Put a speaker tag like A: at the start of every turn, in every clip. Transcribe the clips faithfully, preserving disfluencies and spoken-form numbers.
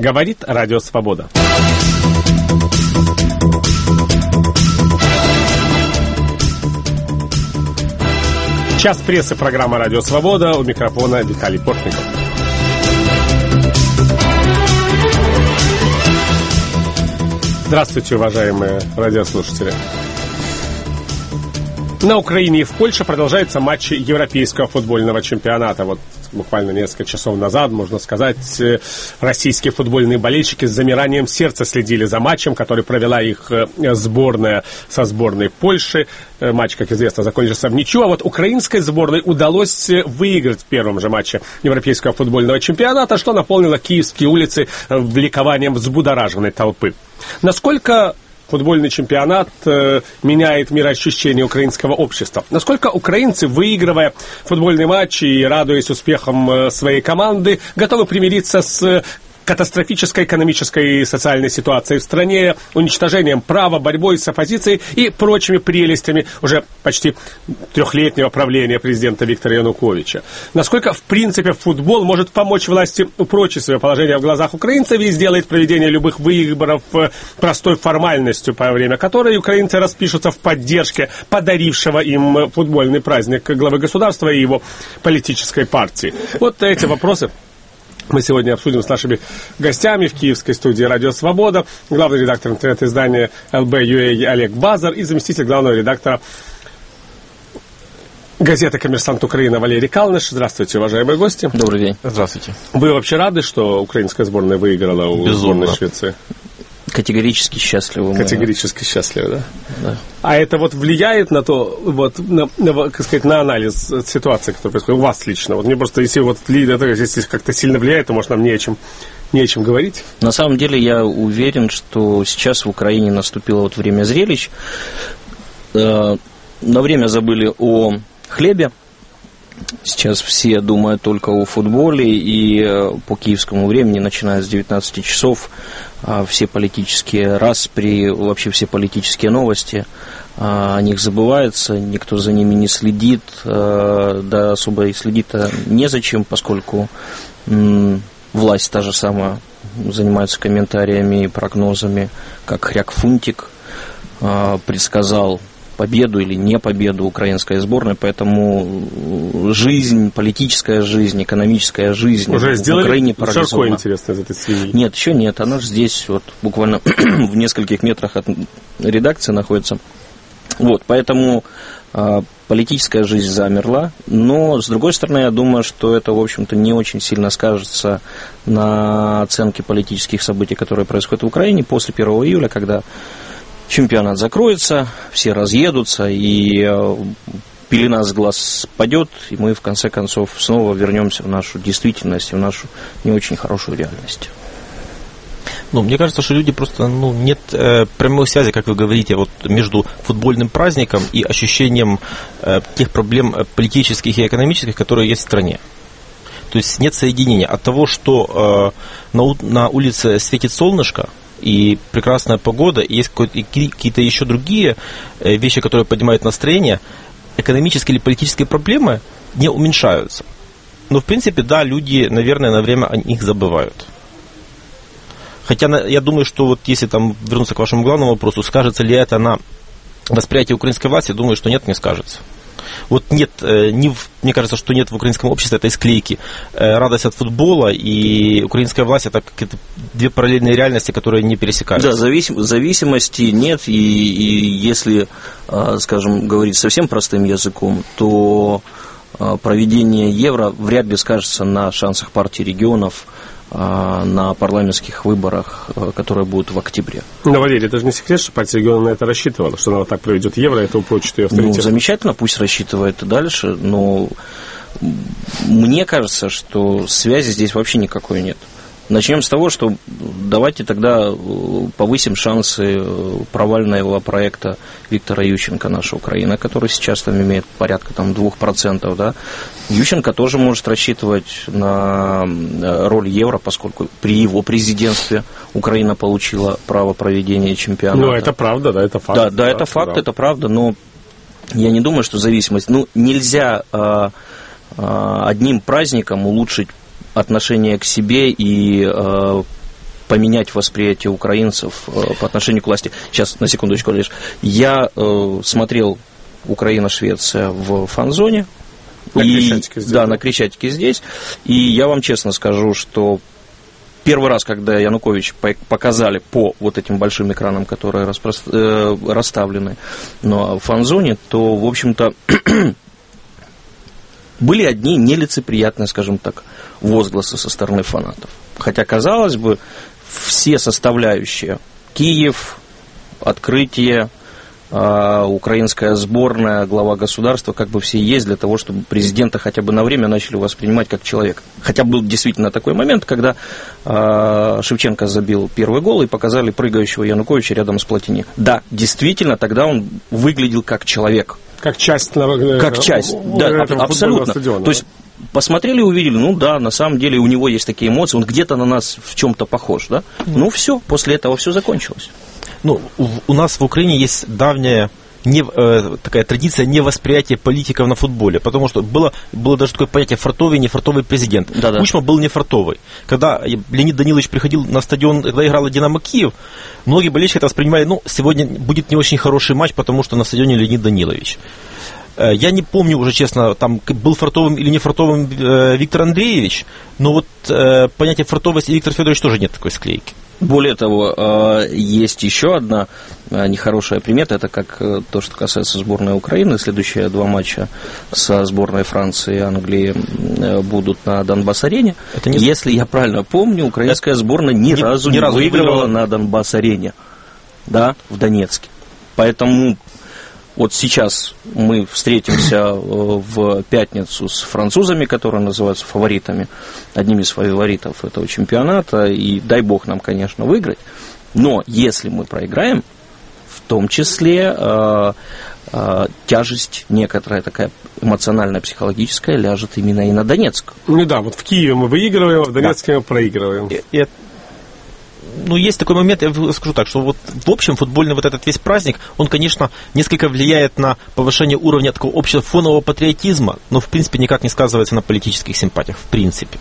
A: Говорит Радио Свобода. Час прессы, программа «Радио Свобода». У микрофона Виталий Портников. Здравствуйте, уважаемые радиослушатели. На Украине и в Польше продолжаются матчи Европейского футбольного чемпионата. Вот буквально несколько часов назад, можно сказать, российские футбольные болельщики с замиранием сердца следили за матчем, который провела их сборная со сборной Польши. Матч, как известно, закончился в ничью. А вот украинской сборной удалось выиграть в первом же матче Европейского футбольного чемпионата, что наполнило киевские улицы ликованием взбудораженной толпы. Насколько футбольный чемпионат э, меняет мироощущение украинского общества? Насколько украинцы, выигрывая футбольные матчи и радуясь успехам э, своей команды, готовы примириться с катастрофической экономической и социальной ситуацией в стране, уничтожением права, борьбой с оппозицией и прочими прелестями уже почти трехлетнего правления президента Виктора Януковича? Насколько, в принципе, футбол может помочь власти упрочить свое положение в глазах украинцев и сделает проведение любых выборов простой формальностью, по время которой украинцы распишутся в поддержке подарившего им футбольный праздник главы государства и его политической партии? Вот эти вопросы мы сегодня обсудим с нашими гостями в киевской студии «Радио Свобода». Главный редактор интернет-издания эл бэ ю эй Олег Базар и заместитель главного редактора газеты «Коммерсант Украины» Валерий Калныш. Здравствуйте, уважаемые гости.
B: Добрый день.
C: Здравствуйте.
A: Вы вообще рады, что украинская сборная выиграла у
B: Безумно.
A: сборной Швеции?
B: Категорически счастливы.
A: Категорически счастливы, да?
B: Да.
A: А это вот влияет на то, вот, на, на, как сказать, на анализ ситуации, которая происходит у вас лично? Вот мне просто, если вот это, если как-то сильно влияет, то, может, нам не о чем, не о чем говорить?
B: На самом деле, я уверен, что сейчас в Украине наступило вот время зрелищ. Э, на время забыли о хлебе. Сейчас все думают только о футболе, и по киевскому времени, начиная с девятнадцати часов, все политические распри, вообще все политические новости, о них забывается, никто за ними не следит, да особо и следить-то незачем, поскольку власть та же самая занимается комментариями и прогнозами, как Хряк Фунтик предсказал победу или не победу украинской сборной, поэтому жизнь, политическая жизнь, экономическая жизнь
A: уже
B: в Украине парализована.
A: Уже сделали интересно из этой свиньи?
B: Нет, еще нет, она же здесь вот буквально в нескольких метрах от редакции находится. Вот, поэтому э, политическая жизнь замерла, но, с другой стороны, я думаю, что это, в общем-то, не очень сильно скажется на оценке политических событий, которые происходят в Украине после первого июля, когда чемпионат закроется, все разъедутся, и пелена с глаз спадет, и мы, в конце концов, снова вернемся в нашу действительность, в нашу не очень хорошую реальность.
C: Ну, мне кажется, что люди просто, ну, нет э, прямой связи, как вы говорите, вот между футбольным праздником и ощущением э, тех проблем политических и экономических, которые есть в стране. То есть нет соединения от того, что э, на, на улице светит солнышко, и прекрасная погода, и есть какие-то еще другие вещи, которые поднимают настроение, экономические или политические проблемы не уменьшаются. Но, в принципе, да, люди, наверное, на время о них забывают. Хотя я думаю, что вот если там вернуться к вашему главному вопросу, скажется ли это на восприятие украинской власти, думаю, что нет, не скажется. Вот нет, не в, мне кажется, что нет в украинском обществе этой склейки. Радость от футбола и украинская власть — это какие-то две параллельные реальности, которые не пересекаются.
B: Да, зависим, зависимости нет, и, и если, скажем, говорить совсем простым языком, то проведение Евро вряд ли скажется на шансах партии регионов на парламентских выборах, которые будут в октябре.
A: Но, Валерий, это же не секрет, что партия региона на это рассчитывала, что она вот так проведет Евро, это упрочит ее авторитет.
B: Ну, замечательно, пусть рассчитывает и дальше, но мне кажется, что связи здесь вообще никакой нет. Начнем с того, что давайте тогда повысим шансы провального проекта Виктора Ющенко «Наша Украина», который сейчас там имеет порядка там, двух процентов. Да? Ющенко тоже может рассчитывать на роль евро, поскольку при его президентстве Украина получила право проведения чемпионата.
A: Ну, это правда, да, это факт.
B: Да, да, это факт, это правда, но я не думаю, что зависимость... Ну, нельзя а, а, одним праздником улучшить отношение к себе и э, поменять восприятие украинцев э, по отношению к власти. Сейчас, на секундочку лишь. Я э, смотрел Украина-Швеция в фан-зоне.
A: На
B: и,
A: Крещатике здесь.
B: Да, на Крещатике здесь. И я вам честно скажу, что первый раз, когда Янукович показали по вот этим большим экранам, которые распро... э, расставлены на фан-зоне, то, в общем-то, были одни нелицеприятные, скажем так, возгласы со стороны фанатов. Хотя, казалось бы, все составляющие – Киев, открытие, э, украинская сборная, глава государства, как бы все есть для того, чтобы президента хотя бы на время начали воспринимать как человека. Хотя был действительно такой момент, когда э, Шевченко забил первый гол и показали прыгающего Януковича рядом с Платини. Да, действительно, тогда он выглядел как человек.
A: Как часть,
B: как часть, да, абсолютно. Стадиона, то есть посмотрели и увидели, ну да, на самом деле у него есть такие эмоции, он где-то на нас в чем-то похож, да? Mm. Ну все, после этого все закончилось.
C: Ну, у нас в Украине есть давняя не, э, такая традиция невосприятия политиков на футболе, потому что было, было даже такое понятие фартовый и нефартовый президент. Да-да. Кучма был нефартовый. Когда Леонид Данилович приходил на стадион, когда играла «Динамо Киев», многие болельщики это воспринимали, ну, сегодня будет не очень хороший матч, потому что на стадионе Леонид Данилович. Я не помню уже, честно, там был фартовым или не фартовым э, Виктор Андреевич, но вот э, понятие фартовости Виктор Федорович тоже нет такой склейки.
B: Более того, э, есть еще одна э, нехорошая примета, это как э, то, что касается сборной Украины. Следующие два матча со сборной Франции и Англии э, будут на Донбасс-арене. Не... Если я правильно помню, украинская сборная ни, ни разу ни не разу выигрывала не на Донбасс-арене, да, в Донецке. Поэтому... Вот сейчас мы встретимся в пятницу с французами, которые называются фаворитами, одними из фаворитов этого чемпионата, и дай бог нам, конечно, выиграть. Но если мы проиграем, в том числе э, э, тяжесть некоторая такая эмоциональная, психологическая ляжет именно и на Донецк.
A: Ну да, вот в Киеве мы выигрываем, в Донецке да. мы проигрываем.
C: И, и Ну, есть такой момент, я скажу так, что вот в общем футбольный вот этот весь праздник, он, конечно, несколько влияет на повышение уровня такого общего фонового патриотизма, но, в принципе, никак не сказывается на политических симпатиях, в принципе.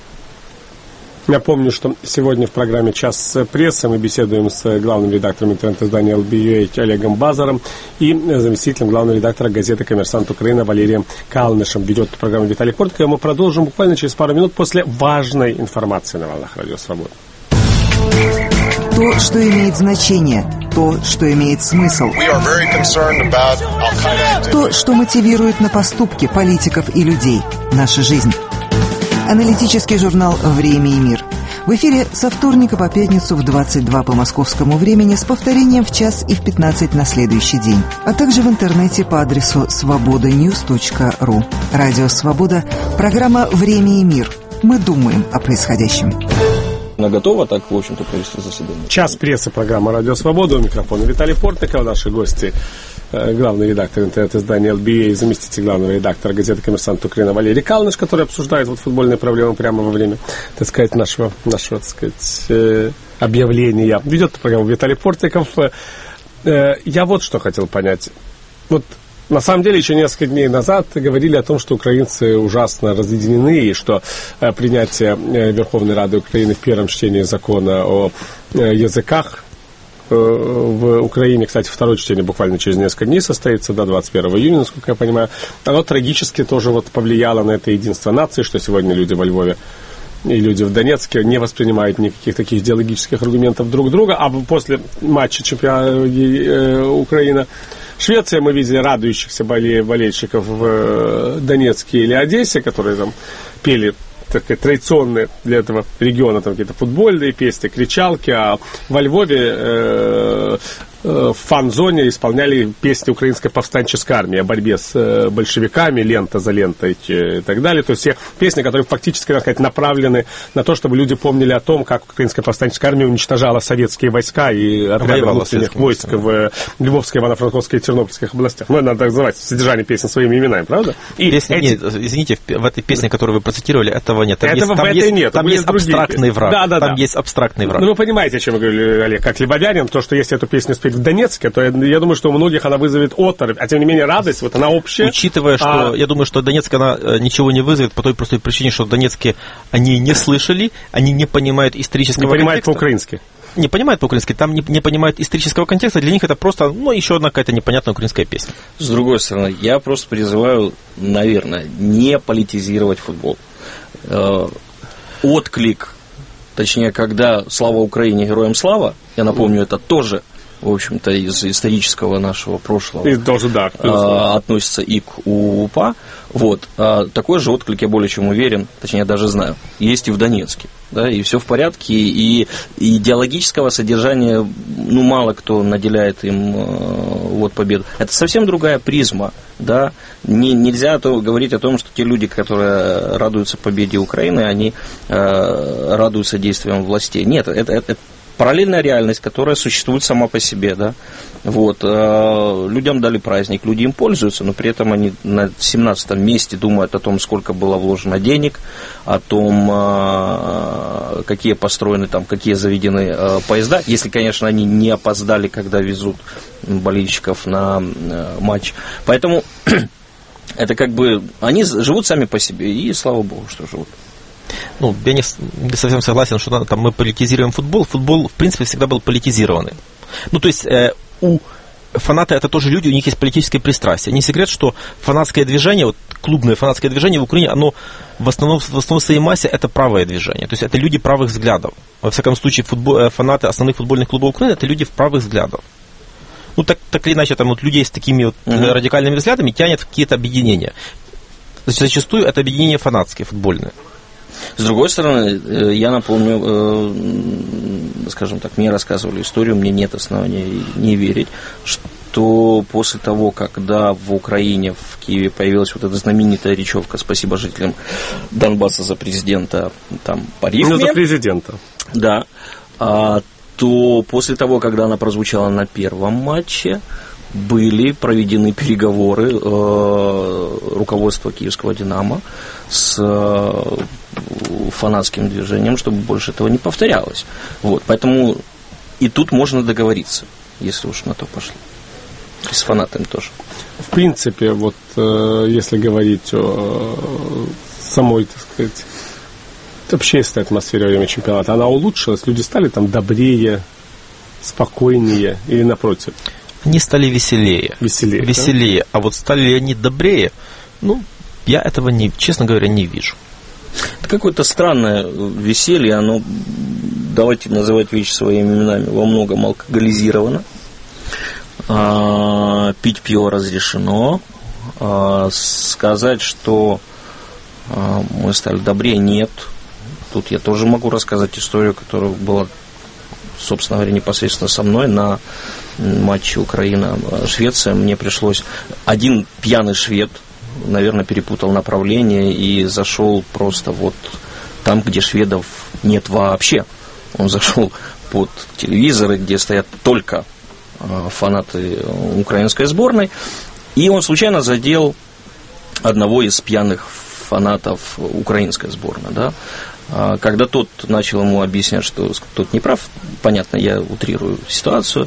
A: Я помню, что сегодня в программе «Час прессы» мы беседуем с главным редактором интернет-издания эл би ю эй Олегом Базаром и заместителем главного редактора газеты «Коммерсант Украины» Валерием Калнышем. Ведет эту программу Виталий Портко, и мы продолжим буквально через пару минут после важной информации на волнах Радио Свобода.
D: То, что имеет значение, то, что имеет смысл, то, что мотивирует на поступки политиков и людей, наша жизнь. Аналитический журнал «Время и мир». В эфире со вторника по пятницу в двадцать два по московскому времени с повторением в час и в пятнадцать на следующий день, а также в интернете по адресу свобода ньюс точка ру. Радио «Свобода», программа «Время и мир». Мы думаем о происходящем.
B: Она готова так, в общем-то, провести заседание?
A: Час прессы, программа «Радио Свобода». У микрофона Виталий Портко, наши гости, главный редактор интернет-издания эл би ю эй, заместитель главного редактора газеты «Коммерсант Украины» Валерий Калныш, который обсуждает вот футбольные проблемы прямо во время, так сказать, нашего, нашего так сказать, объявления. Ведет программу Виталий Портко. Я вот что хотел понять. Вот на самом деле, еще несколько дней назад говорили о том, что украинцы ужасно разъединены, и что э, принятие э, Верховной Рады Украины в первом чтении закона о э, языках э, в Украине, кстати, второе чтение буквально через несколько дней состоится, до двадцать первого июня, насколько я понимаю, оно трагически тоже вот повлияло на это единство нации, что сегодня люди во Львове и люди в Донецке не воспринимают никаких таких идеологических аргументов друг друга, а после матча чемпионата э, Украины Швеция, мы видели радующихся болельщиков в Донецке или Одессе, которые там пели такие традиционные для этого региона там какие-то футбольные песни, кричалки, а во Львове э, э, в фан-зоне исполняли песни украинской повстанческой армии о борьбе с э, большевиками, лента за лентой и так далее. То есть все песни, которые фактически, так сказать, направлены на то, чтобы люди помнили о том, как украинская повстанческая армия уничтожала советские войска и отряды внутренних войск в Львовской, Ивано-Франковской и Тернопольских областях. Ну, надо называть содержание песен своими именами, правда?
C: И Песни, эти... Нет, извините, в этой песне, которую вы процитировали, этого нет. Там
A: Этого
C: есть, там
A: в этой
C: есть,
A: нет.
C: Там есть абстрактный
A: песни.
C: враг.
A: Да, да,
C: там
A: да.
C: есть абстрактный враг.
A: Ну, вы понимаете, о чем я говорю, Олег, как львовянин, то, что если эту песню спеть в Донецке, то я, я думаю, что у многих она вызовет оторопь, а тем не менее радость, вот она общая.
C: Учитывая, что
A: а...
C: я думаю, что Донецк она ничего не вызовет по той простой причине, что в Донецке они не слышали, они не понимают исторического
A: контекста. Не понимают
C: контекста.
A: по-украински.
C: не понимают по-украински, там не, не понимают исторического контекста, для них это просто, ну, еще одна какая-то непонятная украинская песня.
B: С другой стороны, я просто призываю, наверное, не политизировать футбол. Отклик, точнее, когда «Слава Украине, героям слава», я напомню, это тоже, в общем-то, из исторического нашего прошлого
A: и тоже, да,
B: а, относится и к УПА. Вот. А такой же отклик, я более чем уверен, точнее, я даже знаю, есть и в Донецке. Да, и все в порядке, и идеологического содержания, ну, мало кто наделяет им э, вот победу. Это совсем другая призма, да. Не, нельзя то говорить о том, что те люди, которые радуются победе Украины, они э, радуются действиям властей. Нет, это, это параллельная реальность, которая существует сама по себе, да. Вот. Э, людям дали праздник, люди им пользуются, но при этом они на семнадцатом месте думают о том, сколько было вложено денег, о том, э, какие построены там, какие заведены э, поезда, если, конечно, они не опоздали, когда везут болельщиков на э, матч. Поэтому это как бы, они живут сами по себе, и слава богу, что живут.
C: Ну, я не, не совсем согласен, что там мы политизируем футбол. Футбол, в принципе, всегда был политизированный. Ну, то есть, э, у фанаты это тоже люди, у них есть политическое пристрастие. Не секрет, что фанатское движение, вот клубное фанатское движение в Украине, оно в основном, в основном своей массе это правое движение. То есть, это люди правых взглядов. Во всяком случае, футбол, фанаты основных футбольных клубов Украины это люди правых взглядов. Ну, так, так или иначе, там вот людей с такими вот uh-huh. радикальными взглядами тянет в какие-то объединения. Зачастую это объединения фанатские, футбольные.
B: С другой стороны, я напомню, скажем так, мне рассказывали историю, мне нет оснований не верить, что после того, когда в Украине, в Киеве появилась вот эта знаменитая речевка «Спасибо жителям Донбасса за президента», там, по рифме.
A: Ну, за президента.
B: Да. То после того, когда она прозвучала на первом матче, были проведены переговоры э, руководства киевского «Динамо» с э, фанатским движением, чтобы больше этого не повторялось. Вот, поэтому и тут можно договориться, если уж на то пошли. И с фанатами тоже.
A: В принципе, вот э, если говорить о самой, так сказать, общественной атмосфере во время чемпионата, она улучшилась? Люди стали там добрее, спокойнее или напротив?
C: Они стали веселее.
A: Веселее.
C: Веселее. Да? А вот стали ли они добрее? Ну, я этого, не, честно говоря, не вижу.
B: Это какое-то странное веселье, оно, давайте называть вещи своими именами, во многом алкоголизировано. А, пить пиво разрешено. А, сказать, что а, мы стали добрее, нет. Тут я тоже могу рассказать историю, которая была, собственно говоря, непосредственно со мной на матче Украина-Швеция. Мне пришлось... Один пьяный швед, наверное, перепутал направление и зашел просто вот там, где шведов нет вообще. Он зашел под телевизоры, где стоят только фанаты украинской сборной, и он случайно задел одного из пьяных фанатов украинской сборной, да. Когда тот начал ему объяснять, что тот не прав, понятно, я утрирую ситуацию,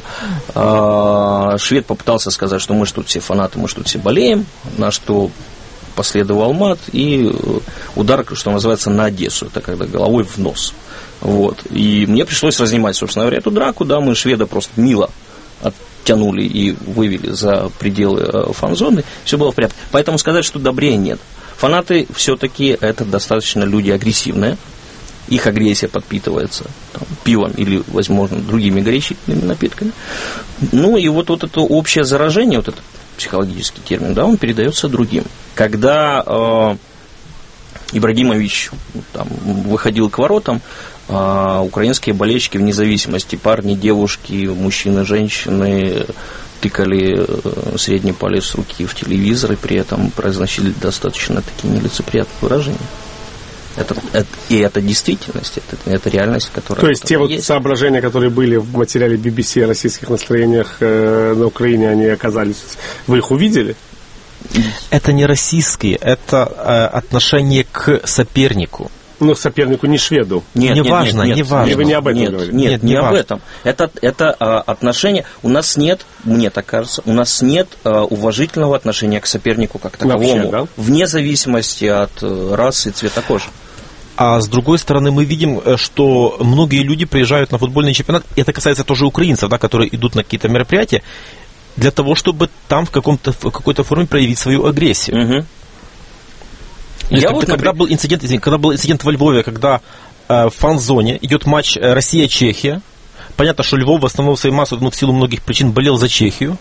B: швед попытался сказать, что мы же тут все фанаты, мы же тут все болеем, на что последовал мат и удар, что называется, на Одессу, это когда головой в нос. Вот. И мне пришлось разнимать, собственно говоря, эту драку, да, мы шведа просто мило оттянули и вывели за пределы фан-зоны, все было в порядке. Поэтому сказать, что добрее, нет. Фанаты все-таки это достаточно люди агрессивные, их агрессия подпитывается там, пивом или, возможно, другими горячительными напитками. Ну и вот, вот это общее заражение, вот этот психологический термин, да, он передается другим. Когда э, Ибрагимович там, выходил к воротам, э, украинские болельщики, вне зависимости, парни, девушки, мужчины, женщины, тыкали средний палец руки в телевизор и при этом произносили достаточно такие нелицеприятные выражения. Это, это, и это действительность, это, это реальность, которая...
A: То есть те вот
B: есть.
A: Соображения, которые были в материале би би си о российских настроениях э, на Украине, они оказались... Вы их увидели?
C: Это не российские, это э, отношение к сопернику.
A: Ну, к сопернику, не шведу.
C: Нет, не нет, важно,
B: нет,
C: не важно.
A: Вы не об этом
B: нет,
A: говорите?
B: Нет,
C: нет,
B: не,
C: не
B: об
C: важно.
B: этом. Это, это а, отношение... У нас нет, мне так кажется, у нас нет а, уважительного отношения к сопернику как таковому.
A: Вообще, да?
B: Вне зависимости от а, расы и цвета кожи.
C: А с другой стороны, мы видим, что многие люди приезжают на футбольный чемпионат, и это касается тоже украинцев, да, которые идут на какие-то мероприятия, для того, чтобы там в, каком-то, в какой-то форме проявить свою агрессию. Угу. Я вот, когда, например... был инцидент, когда был инцидент во Львове, когда э, в фан-зоне идет матч Россия-Чехия, понятно, что Львов в основном своей массой, ну, в силу многих причин, болел за Чехию,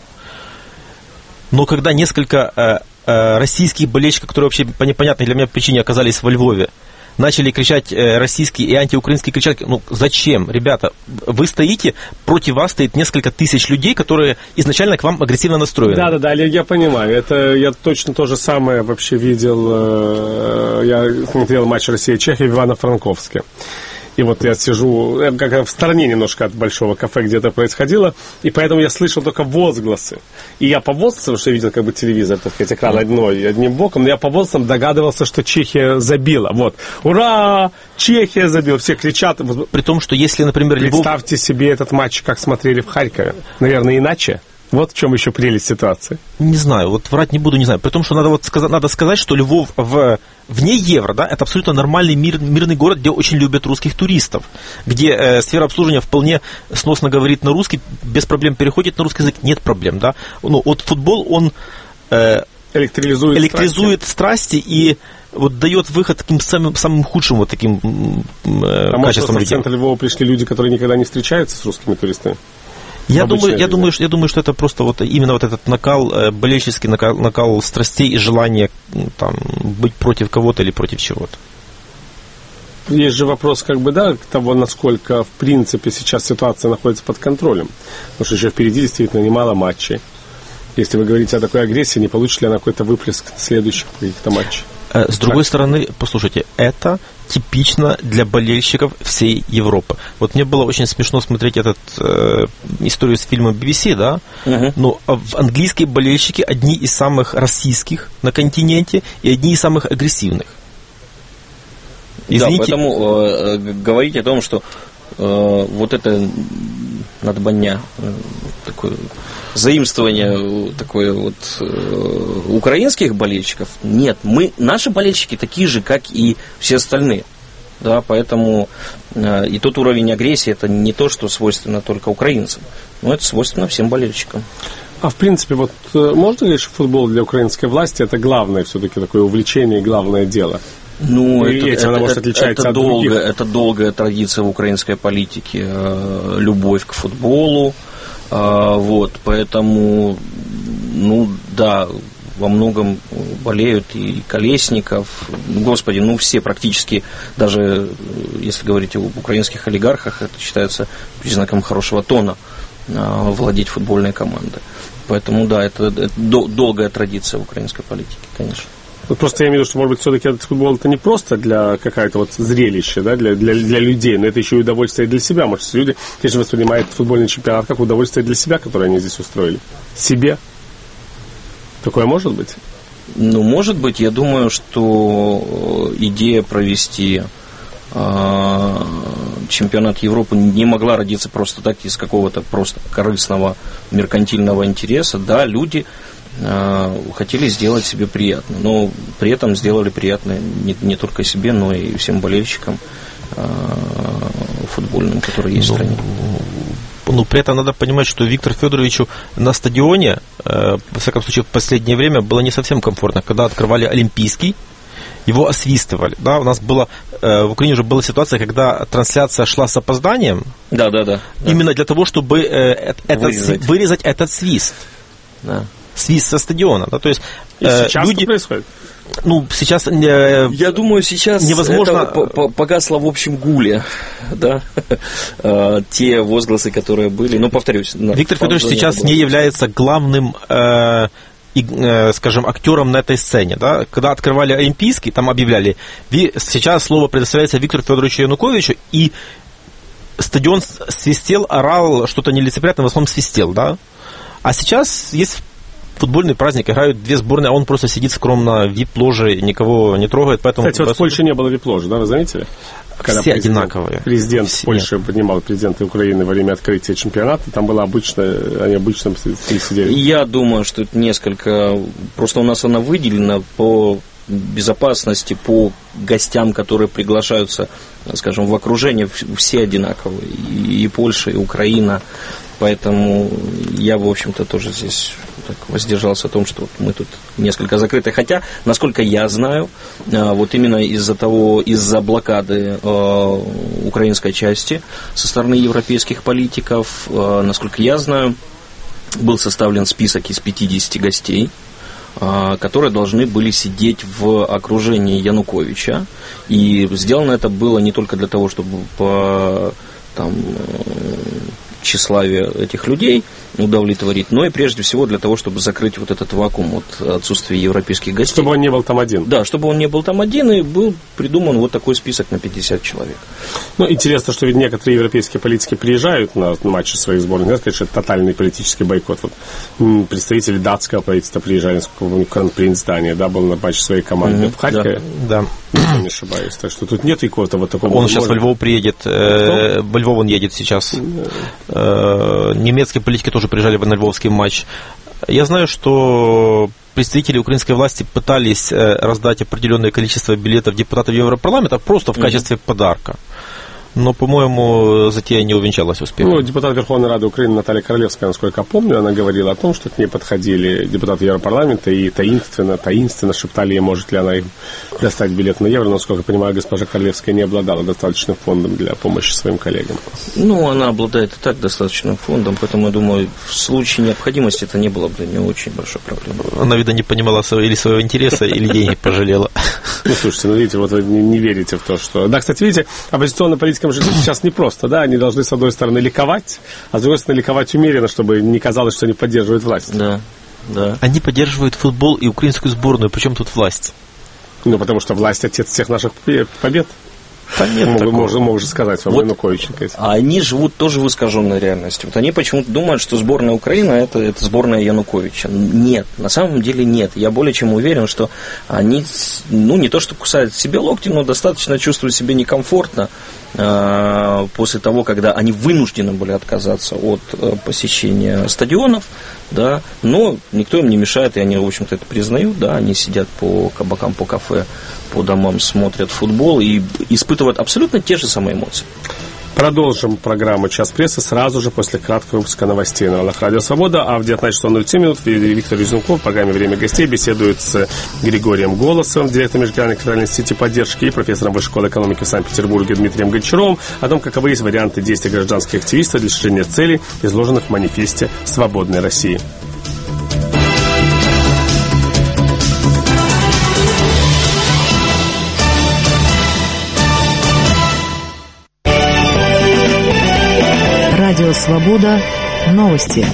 C: но когда несколько э, э, российских болельщиков, которые вообще по непонятной для меня причине оказались во Львове, начали кричать э, российские и антиукраинские кричалки. Ну, зачем, ребята? Вы стоите, против вас стоит несколько тысяч людей, которые изначально к вам агрессивно настроены.
A: Да-да-да, я понимаю. Это я точно то же самое вообще видел. Э, я смотрел матч Россия-Чехия в Ивано-Франковске. И вот я сижу, как в стороне немножко от большого кафе, где это происходило, и поэтому я слышал только возгласы. И я по возгласам, потому что я видел как бы телевизор, так сказать, экран одной, одним боком, но я по возгласам догадывался, что Чехия забила. Вот. Ура! Чехия забила! Все кричат.
C: При том, что если, например,
A: Представьте Львов... себе этот матч, как смотрели в Харькове. Наверное, иначе. Вот в чем еще прелесть ситуации.
C: Не знаю, вот врать не буду, не знаю. При том, что надо, вот сказать, надо сказать, что Львов в, вне евро, да, это абсолютно нормальный мир, мирный город, где очень любят русских туристов, где э, сфера обслуживания вполне сносно говорит на русский, без проблем переходит на русский язык, нет проблем, да. Ну, вот футбол, он э,
A: электризует,
C: электризует страсти. страсти и вот дает выход таким самым, самым худшим вот таким э,
A: а
C: качеством
A: людей. А может, в центр Львова пришли люди, которые никогда не встречаются с русскими туристами?
C: Я думаю, я, думаю, что, я думаю, что это просто вот именно вот этот накал, э, болельческий накал, накал страстей и желание там, быть против кого-то или против чего-то.
A: Есть же вопрос, как бы, да, того, насколько, в принципе, сейчас ситуация находится под контролем. Потому что еще впереди действительно немало матчей. Если вы говорите о такой агрессии, не получит ли она какой-то выплеск следующих каких-то матчей?
C: С другой стороны, послушайте, это типично для болельщиков всей Европы. Вот мне было очень смешно смотреть этот, э, историю с фильмом би би си, да? Uh-huh. Но в английские болельщики одни из самых российских на континенте и одни из самых агрессивных.
B: Извините. Да, поэтому э, говорить о том, что э, вот это надбання, э, такое заимствование такое вот э, украинских болельщиков, нет, мы, наши болельщики такие же, как и все остальные, да, поэтому э, и тот уровень агрессии, это не то, что свойственно только украинцам, но это свойственно всем болельщикам.
A: А в принципе, вот можно говорить, что футбол для украинской власти это главное все-таки такое увлечение и главное дело?
B: Ну, это, это, она может отличаться это, от долго, других. Это долгая традиция в украинской политике, э, любовь к футболу. Вот, поэтому, ну, да, во многом болеют и Колесников, господи, ну, все практически, даже если говорить об украинских олигархах, это считается признаком хорошего тона владеть футбольной командой. Поэтому, да, это, это долгая традиция в украинской политике, конечно.
A: Вот просто я имею в виду, что, может быть, все-таки этот футбол это не просто для какое-то вот зрелище, да, для, для, для людей, но это еще и удовольствие для себя. Может, люди, конечно, воспринимают футбольный чемпионат как удовольствие для себя, которое они здесь устроили. Себе. Такое может быть?
B: Ну, может быть. Я думаю, что идея провести э, чемпионат Европы не могла родиться просто так, из какого-то просто корыстного меркантильного интереса. Да, люди хотели сделать себе приятно, но при этом сделали приятно не, не только себе, но и всем болельщикам э, футбольным, которые есть ну, в стране.
C: Ну, при этом надо понимать, что Виктору Федоровичу на стадионе, э, во всяком случае, в последнее время было не совсем комфортно. Когда открывали Олимпийский, его освистывали. Да? У нас было, э, в Украине уже была ситуация, когда трансляция шла с опозданием.
B: Да, да, да.
C: Именно
B: да.
C: для того, чтобы э, этот, вырезать. вырезать этот свист.
B: Да.
C: Свист со стадиона, да, то есть
A: и э, сейчас люди, происходит?
C: Ну, сейчас э,
B: я думаю, сейчас
C: невозможно
B: это погасло в общем гуле, да, те возгласы, которые были, ну, повторюсь.
C: Виктор Федорович сейчас не является главным, э, и, э, скажем, актером на этой сцене, да, когда открывали Олимпийский, там объявляли, сейчас слово предоставляется Виктору Федоровичу Януковичу, и стадион свистел, орал, что-то нелицеприятное, в основном свистел, да, а сейчас есть футбольный праздник, играют две сборные, а он просто сидит скромно в вип-ложе, никого не трогает. Поэтому
A: Кстати, вот в Польше не было вип-ложи, да, вы заметили?
C: Когда все президент, одинаковые.
A: Президент
C: все.
A: Польши поднимал президента Украины во время открытия чемпионата, там было обычно, они обычно сидели.
B: Я думаю, что это несколько, просто у нас она выделена по безопасности по гостям, которые приглашаются, скажем, в окружение, все одинаковые. И Польша, и Украина. Поэтому я, в общем-то, тоже здесь так воздержался о том, что мы тут несколько закрыты. Хотя, насколько я знаю, вот именно из-за того, из-за блокады украинской части со стороны европейских политиков, насколько я знаю, был составлен список из пятидесяти гостей, которые должны были сидеть в окружении Януковича. И сделано это было не только для того, чтобы по там, тщеславие этих людей удовлетворить, но и прежде всего для того, чтобы закрыть вот этот вакуум от отсутствия европейских гостей.
A: Чтобы он не был там один.
B: Да, чтобы он не был там один, и был придуман вот такой список на пятьдесят человек.
A: Ну, интересно, что ведь некоторые европейские политики приезжают на матчи своих сборных. Нельзя сказать, что это тотальный политический бойкот. Вот представители датского правительства приезжали, насколько помню, Кронпринц Дании, да, был на матче своей команды mm-hmm, в Харькове.
C: Да.
A: Если не ошибаюсь. Так что тут нет какого-то вот такого...
C: Он сейчас во Львов приедет. Э, во Львов он едет сейчас. Э, немецкие политики тоже приезжали на львовский матч. Я знаю, что представители украинской власти пытались раздать определенное количество билетов депутатов Европарламента просто в качестве mm-hmm. подарка. Но, по-моему, затея не увенчалась успехом.
A: Ну, депутат Верховной Рады Украины Наталья Королевская, насколько я помню, она говорила о том, что к ней подходили депутаты Европарламента и таинственно, таинственно шептали ей, может ли она им достать билет на евро. Насколько я понимаю, госпожа Королевская не обладала достаточным фондом для помощи своим коллегам.
B: Ну, она обладает и так достаточным фондом, поэтому, я думаю, в случае необходимости это не было бы для нее очень большой проблемой.
C: Она, видно, не понимала своего, или своего интереса, или денег пожалела.
A: Ну, слушайте, ну, видите, вот вы не, не верите в то, что... Да, кстати, видите, оппозиционная политика жить сейчас непросто, да, они должны, с одной стороны, ликовать, а с другой стороны, ликовать умеренно, чтобы не казалось, что они поддерживают власть.
B: Да, да.
C: Они поддерживают футбол и украинскую сборную, причем тут власть?
A: Ну, потому что власть отец всех наших побед.
B: Да нет
A: Мог, можно, можно сказать вам, вот, Янукович.
B: А они живут тоже в искаженной реальности. Вот они почему-то думают, что сборная Украины это, это сборная Януковича. Нет, на самом деле нет. Я более чем уверен, что они, ну, не то что кусают себе локти, но достаточно чувствуют себя некомфортно э, после того, когда они вынуждены были отказаться от э, посещения стадионов, да, но никто им не мешает, и они, в общем-то, это признают, да, они сидят по кабакам, по кафе, по домам, смотрят футбол и испытывают абсолютно те же самые эмоции.
A: Продолжим программу «Час прессы» сразу же после краткого выпуска новостей на волнах Радио Свобода. А в девятнадцать часов ноль семь минут Виктор Юзенков в программе «Время гостей» беседует с Григорием Голосовым, директором Межрегиональной капитальной института поддержки, и профессором Высшей школы экономики в Санкт-Петербурге Дмитрием Гончаровым о том, каковы есть варианты действий гражданских активистов для достижения целей, изложенных в манифесте «Свободной России».
E: Радио Свобода. Новости.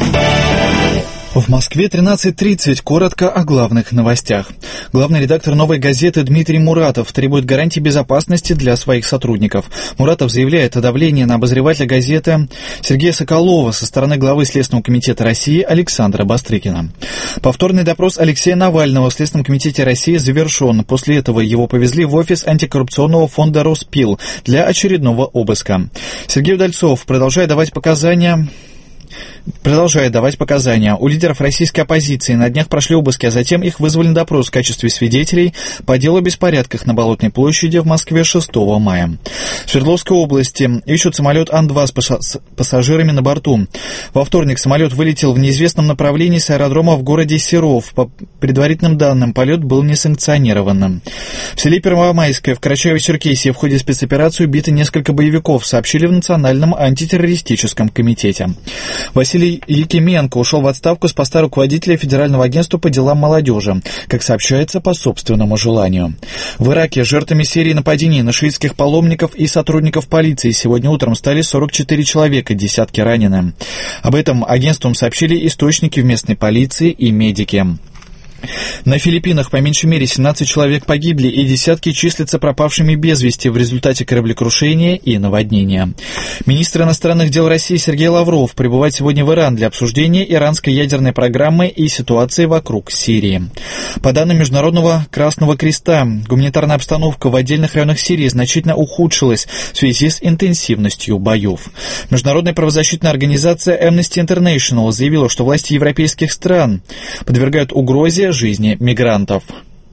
F: В Москве тринадцать тридцать. Коротко о главных новостях. Главный редактор «Новой газеты» Дмитрий Муратов требует гарантий безопасности для своих сотрудников. Муратов заявляет о давлении на обозревателя газеты Сергея Соколова со стороны главы Следственного комитета России Александра Бастрыкина. Повторный допрос Алексея Навального в Следственном комитете России завершен. После этого его повезли в офис антикоррупционного фонда «Роспил» для очередного обыска. Сергей Удальцов продолжает давать показания... Продолжает давать показания. У лидеров российской оппозиции на днях прошли обыски, а затем их вызвали на допрос в качестве свидетелей по делу о беспорядках на Болотной площади в Москве шестого мая. В Свердловской области ищут самолет Ан два с пассажирами на борту. Во вторник самолет вылетел в неизвестном направлении с аэродрома в городе Серов. По предварительным данным, полет был несанкционированным. В селе Первомайское в Карачаево-Черкесии в ходе спецоперации убиты несколько боевиков, сообщили в Национальном антитеррористическом комитете. Василий Якименко ушел в отставку с поста руководителя Федерального агентства по делам молодежи, как сообщается, по собственному желанию. В Ираке жертвами серии нападений на шиитских паломников и сотрудников полиции сегодня утром стали сорок четыре человека, десятки ранены. Об этом агентством сообщили источники в местной полиции и медики. На Филиппинах по меньшей мере семнадцать человек погибли и десятки числятся пропавшими без вести в результате кораблекрушения и наводнения. Министр иностранных дел России Сергей Лавров прибывает сегодня в Иран для обсуждения иранской ядерной программы и ситуации вокруг Сирии. По данным Международного Красного Креста, гуманитарная обстановка в отдельных районах Сирии значительно ухудшилась в связи с интенсивностью боев. Международная правозащитная организация Amnesty International заявила, что власти европейских стран подвергают угрозе жизни мигрантов.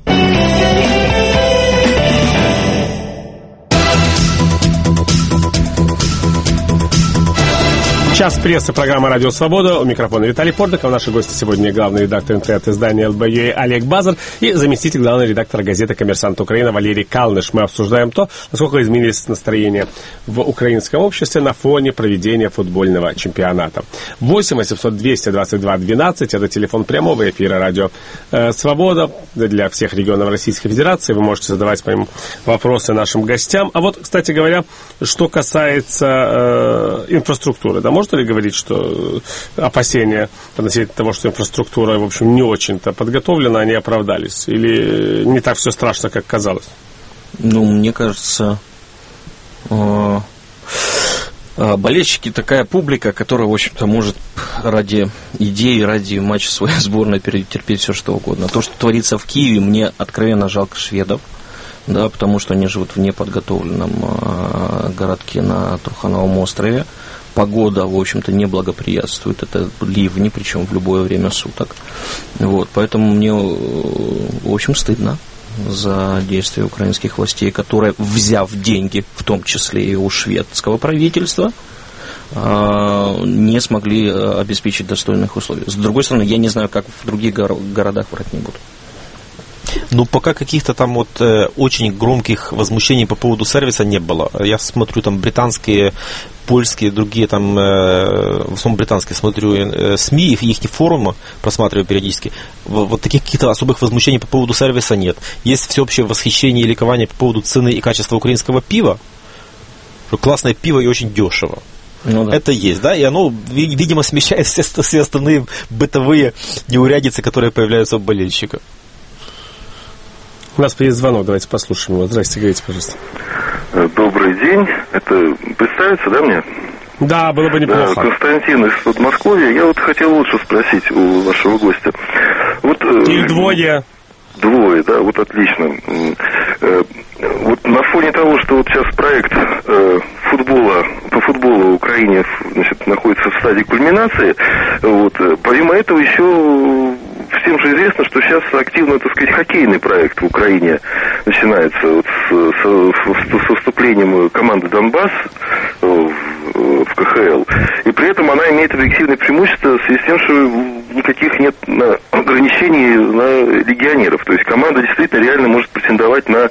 A: Час прессы, программа «Радио Свобода». У микрофона Виталий Пордыков. Наши гости сегодня главный редактор интернет-издания эл бэ ю Олег Базар и заместитель главного редактора газеты «Коммерсант Украина» Валерий Калныш. Мы обсуждаем то, насколько изменились настроения в украинском обществе на фоне проведения футбольного чемпионата. восемь восемьсот двести двадцать два двенадцать – это телефон прямого эфира «Радио Свобода» для всех регионов Российской Федерации. Вы можете задавать по ним вопросы нашим гостям. А вот, кстати говоря, что касается э, инфраструктуры, да, можно ли говорить, что опасения относительно того, что инфраструктура, в общем, не очень-то подготовлена, они оправдались? Или не так все страшно, как казалось?
B: Ну, мне кажется, э, э, болельщики такая публика, которая, в общем-то, может ради идеи, ради матча своей сборной перетерпеть все, что угодно. То, что творится в Киеве, мне откровенно жалко шведов, да, потому что они живут в неподготовленном э, городке на Трухановом острове. Погода, в общем-то, не благоприятствует. Это ливни, причем в любое время суток. Вот, поэтому мне, в общем, стыдно за действия украинских властей, которые, взяв деньги, в том числе и у шведского правительства, не смогли обеспечить достойных условий. С другой стороны, я не знаю, как в других городах врать не буду.
C: Ну, пока каких-то там вот э, очень громких возмущений по поводу сервиса не было. Я смотрю там британские, польские, другие там, э, в основном британские, смотрю э, СМИ, их, их форумы просматриваю периодически. Вот, вот таких каких-то особых возмущений по поводу сервиса нет. Есть всеобщее восхищение и ликование по поводу цены и качества украинского пива. Что классное пиво и очень дешево. Ну, да. Это есть, да, и оно, видимо, смещает все, все остальные бытовые неурядицы, которые появляются у болельщика.
A: У нас есть звонок, давайте послушаем его. Здрасте, говорите, пожалуйста.
G: Добрый день. Это представится, да, мне?
A: Да, было бы неплохо.
G: Константин из Подмосковья. Я вот хотел лучше спросить у вашего гостя. Вот,
A: Их двое.
G: Двое, да, вот отлично. Вот на фоне того, что вот сейчас проект футбола, по футболу в Украине, значит, находится в стадии кульминации, вот, помимо этого еще всем же известно, что сейчас активно, так сказать, хоккейный проект в Украине начинается вот с, с, с выступлением команды «Донбасс» в, в ка ха эл. И при этом она имеет объективное преимущество в связи с тем, что никаких нет ограничений на легионеров. То есть команда действительно реально может претендовать на,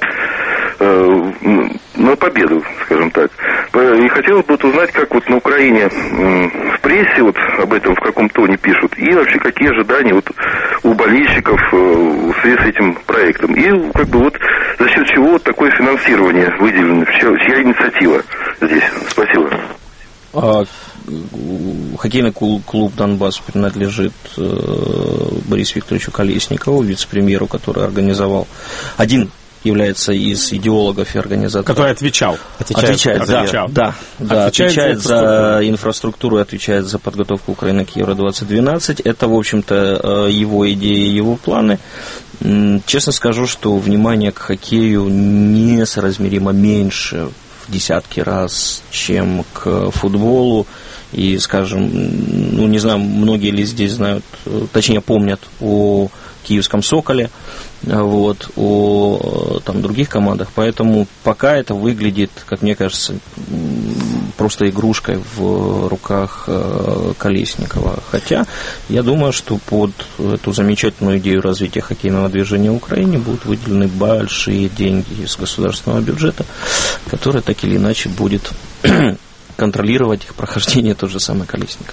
G: на победу, скажем так. И хотелось бы вот узнать, как вот на Украине в прессе вот об этом в каком тоне пишут, и вообще какие ожидания вот у болельщиков в связи с этим проектом. И как бы вот за счет чего вот такое финансирование выделено, чья инициатива здесь. Спасибо.
B: А, хоккейный клуб «Донбасс» принадлежит э, Борису Викторовичу Колесникову, вице-премьеру, который организовал, один является из идеологов и организаторов.
A: Который отвечал.
B: Отвечает, отвечает, отвечал. Да, да, отвечает, отвечает за, за инфраструктуру и отвечает за подготовку Украины к Евро двадцать двенадцать. Это, в общем-то, его идеи, его планы. Честно скажу, что внимание к хоккею несоразмеримо меньше в десятки раз, чем к футболу. И, скажем, ну, не знаю, многие ли здесь знают, точнее, помнят о киевском «Соколе», вот, о там, других командах. Поэтому пока это выглядит, как мне кажется, просто игрушкой в руках Колесникова. Хотя я думаю, что под эту замечательную идею развития хоккейного движения в Украине будут выделены большие деньги из государственного бюджета, который так или иначе будет контролировать их прохождение тот же самый Колесников.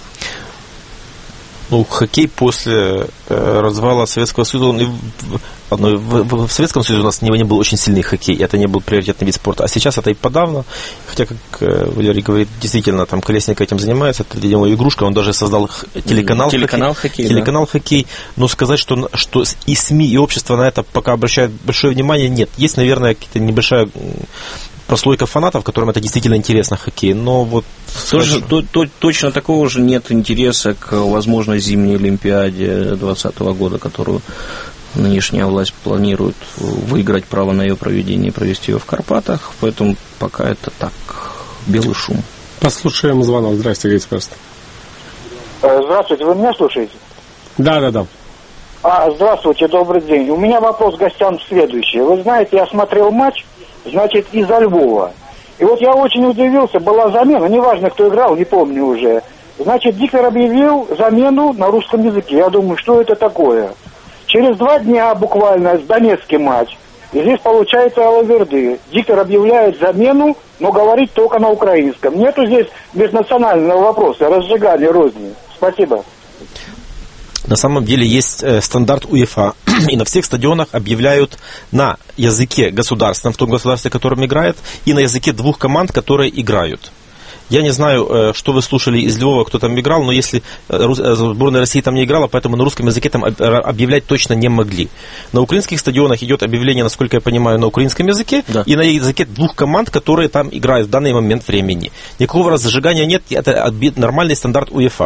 C: Ну, хоккей после э, развала Советского Союза, он и в, в, в, в Советском Союзе у нас не, не был очень сильный хоккей, это не был приоритетный вид спорта, а сейчас это и подавно, хотя, как э, Валерий говорит, действительно, там Колесник этим занимается, это для него игрушка, он даже создал телеканал,
B: телеканал хоккей, хоккей,
C: телеканал
B: да.
C: хоккей, но сказать, что, что и СМИ, и общество на это пока обращают большое внимание, нет, есть, наверное, какие-то небольшая прослойка фанатов, которым это действительно интересно, хоккей, но вот...
B: Тоже, то, то, точно такого же нет интереса к возможной зимней Олимпиаде двадцатого года, которую нынешняя власть планирует выиграть право на ее проведение и провести ее в Карпатах, поэтому пока это так, белый шум.
A: Послушаем звонок. Здравствуйте, говорите, пожалуйста.
H: Здравствуйте, вы меня слушаете?
A: Да, да, да.
H: А, здравствуйте, добрый день. У меня вопрос к гостям следующий. Вы знаете, я смотрел матч, значит, из-за Львова. И вот я очень удивился, была замена, неважно, кто играл, не помню уже. Значит, диктор объявил замену на русском языке. Я думаю, что это такое? Через два дня буквально Донецкий матч. И здесь получается Алаверды. Диктор объявляет замену, но говорит только на украинском. Нету здесь межнационального вопроса, разжигания розни. Спасибо.
C: На самом деле есть э, стандарт УЕФА, и на всех стадионах объявляют на языке государственном, в том государстве, в котором играет, и на языке двух команд, которые играют. Я не знаю, э, что вы слушали из Львова, кто там играл, но если э, сборная России там не играла, поэтому на русском языке там объявлять точно не могли. На украинских стадионах идет объявление, насколько я понимаю, на украинском языке, да. И на языке двух команд, которые там играют в данный момент времени. Никакого разжигания нет, это нормальный стандарт УЕФА.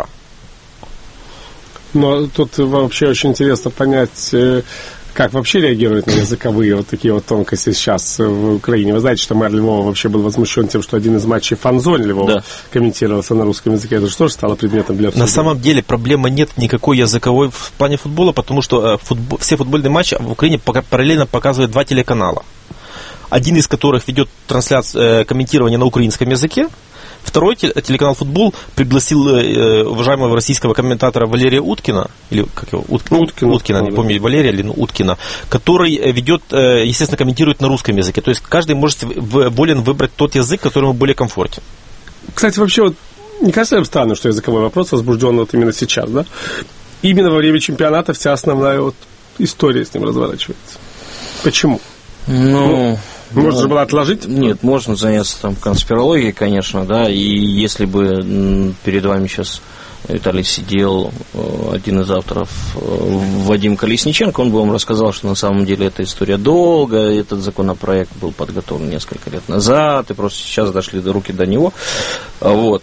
A: Но тут вообще очень интересно понять, как вообще реагируют на языковые вот такие вот тонкости сейчас в Украине. Вы знаете, что мэр Львова вообще был возмущен тем, что один из матчей фан-зоне Львова да. комментировался на русском языке. Это же тоже стало предметом для обсуждения.
C: На самом деле проблемы нет никакой языковой в плане футбола, потому что футбол, все футбольные матчи в Украине параллельно показывают два телеканала. Один из которых ведет трансляцию, комментирование на украинском языке. Второй телеканал «Футбол» пригласил э, уважаемого российского комментатора Валерия Уткина, или как его, Ут, Уткина, Уткина, не помню, Валерия или ну, Уткина, который ведет, э, естественно, комментирует на русском языке. То есть каждый может волен выбрать тот язык, который ему более комфортен.
A: Кстати, вообще, вот, не кажется ли странно, что языковой вопрос возбужден вот именно сейчас, да? Именно во время чемпионата вся основная вот история с ним разворачивается. Почему?
B: Ну...
A: ну Можно же было отложить?
B: Нет, можно заняться там конспирологией, конечно, да, и если бы перед вами сейчас, Виталий, сидел один из авторов, Вадим Колесниченко, он бы вам рассказал, что на самом деле эта история долгая, этот законопроект был подготовлен несколько лет назад, и просто сейчас дошли до руки до него, вот.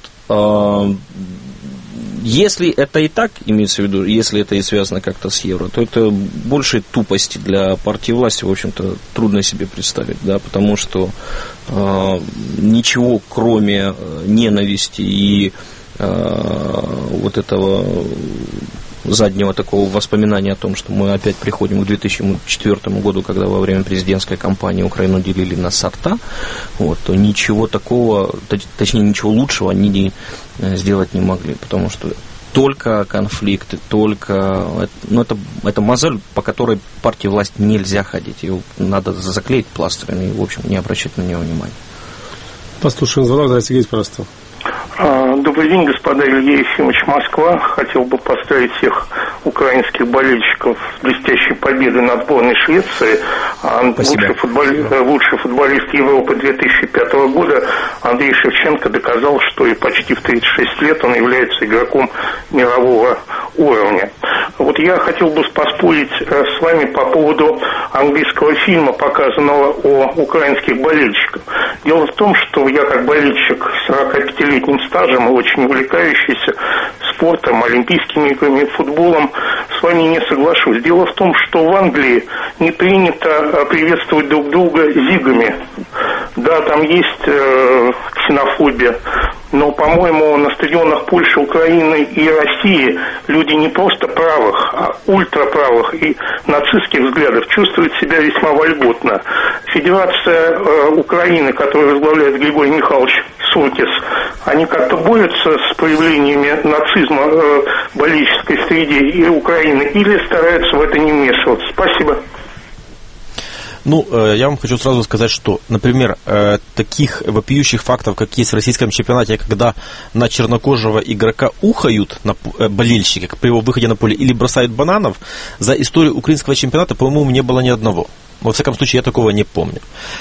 B: Если это и так, имеется в виду, если это и связано как-то с евро, то это большей тупости для партии власти, в общем-то, трудно себе представить, да, потому что э, ничего, кроме ненависти и э, вот этого заднего такого воспоминания о том, что мы опять приходим к две тысячи четвёртому году, когда во время президентской кампании Украину делили на сорта, вот, то ничего такого, точнее, ничего лучшего они не, сделать не могли, потому что только конфликты, только... Ну, это, это мозоль, по которой партии власти нельзя ходить. Ее надо заклеить пластырем и, в общем, не обращать на нее внимания.
A: Послушаем звонок, давайте, Сергей, пожалуйста.
I: Добрый день, господа. Илья Ефимович, Москва. Хотел бы поздравить всех украинских болельщиков с блестящей победой над сборной Швеции. Лучший, футболи... Лучший футболист Европы две тысячи пятого года Андрей Шевченко доказал, что и почти в тридцать шесть лет он является игроком мирового уровня. Вот я хотел бы поспорить с вами по поводу английского фильма, показанного о украинских болельщиках. Дело в том, что я как болельщик с сорокапятилетним стажем и очень увлекающийся спортом, олимпийскими играми, футболом, с вами не соглашусь. Дело в том, что в Англии не принято приветствовать друг друга зигами. Да, там есть э, ксенофобия, но, по-моему, на стадионах Польши, Украины и России люди не просто правых, а ультраправых и нацистских взглядов чувствуют себя весьма вольготно. Федерация э, Украины, которую возглавляет Григорий Михайлович Суркис, они как-то борются с проявлениями нацизма э, в болельческой среде и Украины или стараются в это не вмешиваться? Спасибо.
C: Ну, я вам хочу сразу сказать, что, например, таких вопиющих фактов, как есть в российском чемпионате, когда на чернокожего игрока ухают на болельщики при его выходе на поле или бросают бананов, за историю украинского чемпионата, по-моему, не было ни одного. Во всяком случае, я такого не помню.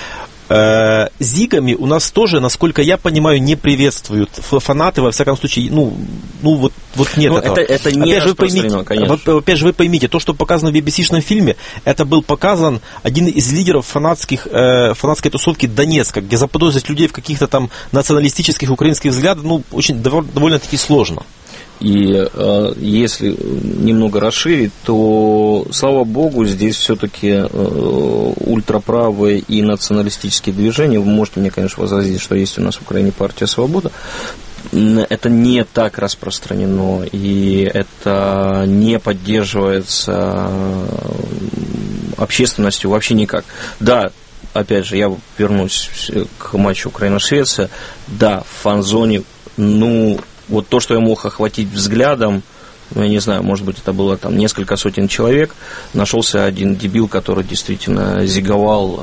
C: Зигами у нас тоже, насколько я понимаю, не приветствуют фанаты, во всяком случае, ну, ну вот, вот нет
B: ну,
C: этого.
B: Это, это не
C: опять же, вы поймите, конечно. Опять же, вы поймите, то, что показано в би би си-шном фильме, это был показан один из лидеров фанатских, э, фанатской тусовки Донецка, где заподозрить людей в каких-то там националистических украинских взглядах, ну, очень довольно-таки сложно.
B: И э, если немного расширить, то, слава богу, здесь все-таки э, ультраправые и националистические движения. Вы можете мне, конечно, возразить, что есть у нас в Украине партия «Свобода». это не так распространено, и это не поддерживается общественностью вообще никак. Да, опять же, я вернусь к матчу Украина-Швеция. Да, в фан-зоне, ну, вот то, что я мог охватить взглядом, ну, я не знаю, может быть, это было там несколько сотен человек, нашелся один дебил, который действительно зиговал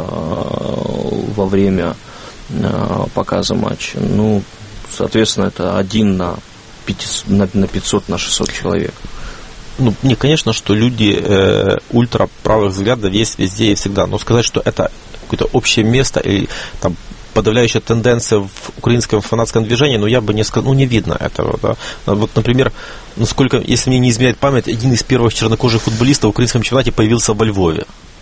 B: э, во время э, показа матча. Ну, соответственно, это один на пятьсот, на шестьсот человек.
C: Ну, не, конечно, что люди э, ультраправых взглядов есть везде и всегда, но сказать, что это какое-то общее место или там подавляющая тенденция в украинском фанатском движении, но я бы не сказал, ну, не видно этого, да. Вот, например, насколько, если мне не изменяет память, один из первых чернокожих футболистов в украинском чемпионате появился во Львове.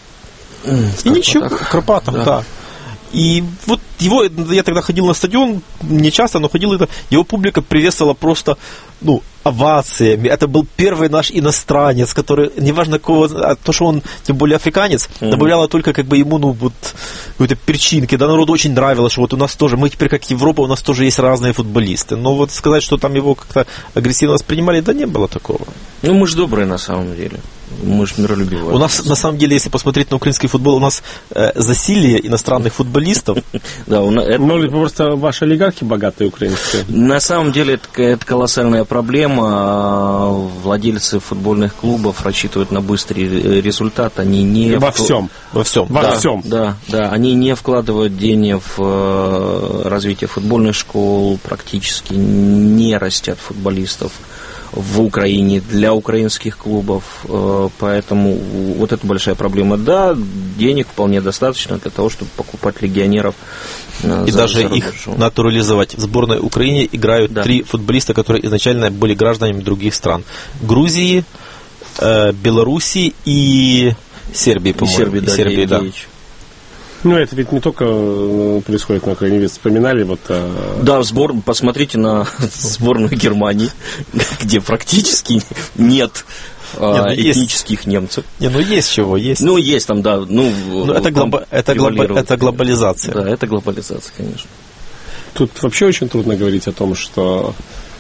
C: И ничего, Карпатов, да. да. И вот его, я тогда ходил на стадион, не часто, но ходил, это, его публика приветствовала просто, ну, овациями. Это был первый наш иностранец, который, неважно кого, а то, что он, тем более африканец, mm-hmm. добавляло только как бы ему, ну, вот, какой-то перчинки. Да, народу очень нравилось, что вот у нас тоже, мы теперь как Европа, у нас тоже есть разные футболисты. Но вот сказать, что там его как-то агрессивно воспринимали, да не было такого.
B: Ну, мы же добрые на самом деле. Мы же миролюбивые.
C: У нас, на самом деле, если посмотреть на украинский футбол, у нас э, засилие иностранных футболистов.
A: Да, может, просто ваши олигархи богатые украинские?
B: На самом деле, это колоссальная проблема. Владельцы футбольных клубов рассчитывают на быстрый результат. Они не
A: во всем.
C: Во всем.
A: Во всем.
B: Да, да. Они не вкладывают денег в развитие футбольных школ, практически не растят футболистов в Украине для украинских клубов, поэтому вот это большая проблема. Да, денег вполне достаточно для того, чтобы покупать легионеров.
C: И за, даже за их натурализовать. В сборной Украины играют да. три футболиста, которые изначально были гражданами других стран. Грузии, э, Белоруссии и Сербии, по-моему.
B: И Сербии, да.
C: И Сербии, да.
A: Ну, это ведь не только происходит на Украине, ведь вспоминали вот...
B: Да, сбор, посмотрите на сборную Германии, где практически нет не, ну, этнических есть. немцев.
C: Не, ну есть чего, есть.
B: Ну, есть там, да. Ну,
C: ну это, глоба, это, глоба, это глобализация.
B: Да, это глобализация, конечно.
A: Тут вообще очень трудно говорить о том, что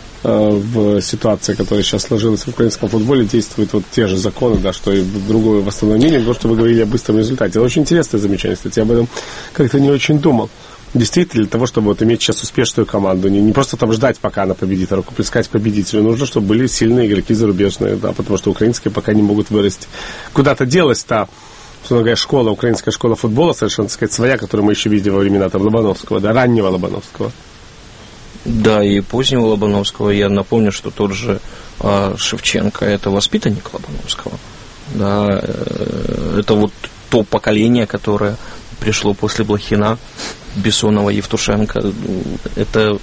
A: в ситуации, которая сейчас сложилась в украинском футболе, действуют вот те же законы, да, что и в другое восстановление, потому что вы говорили о быстром результате. Это очень интересное замечание, кстати, я об этом как-то не очень думал. Действительно, для того, чтобы вот иметь сейчас успешную команду, не, не просто там ждать, пока она победит, а рукоплескать победителю, нужно, чтобы были сильные игроки зарубежные, да, потому что украинские пока не могут вырасти. Куда-то делась та, что говоря, школа, украинская школа футбола, совершенно, так сказать, своя, которую мы еще видели во времена там Лобановского, да, раннего Лобановского.
B: Да, и позднего Лобановского. Я напомню, что тот же а, Шевченко – это воспитанник Лобановского. Да, э, это вот то поколение, которое пришло после Блохина, Бессонова, Евтушенко. Это,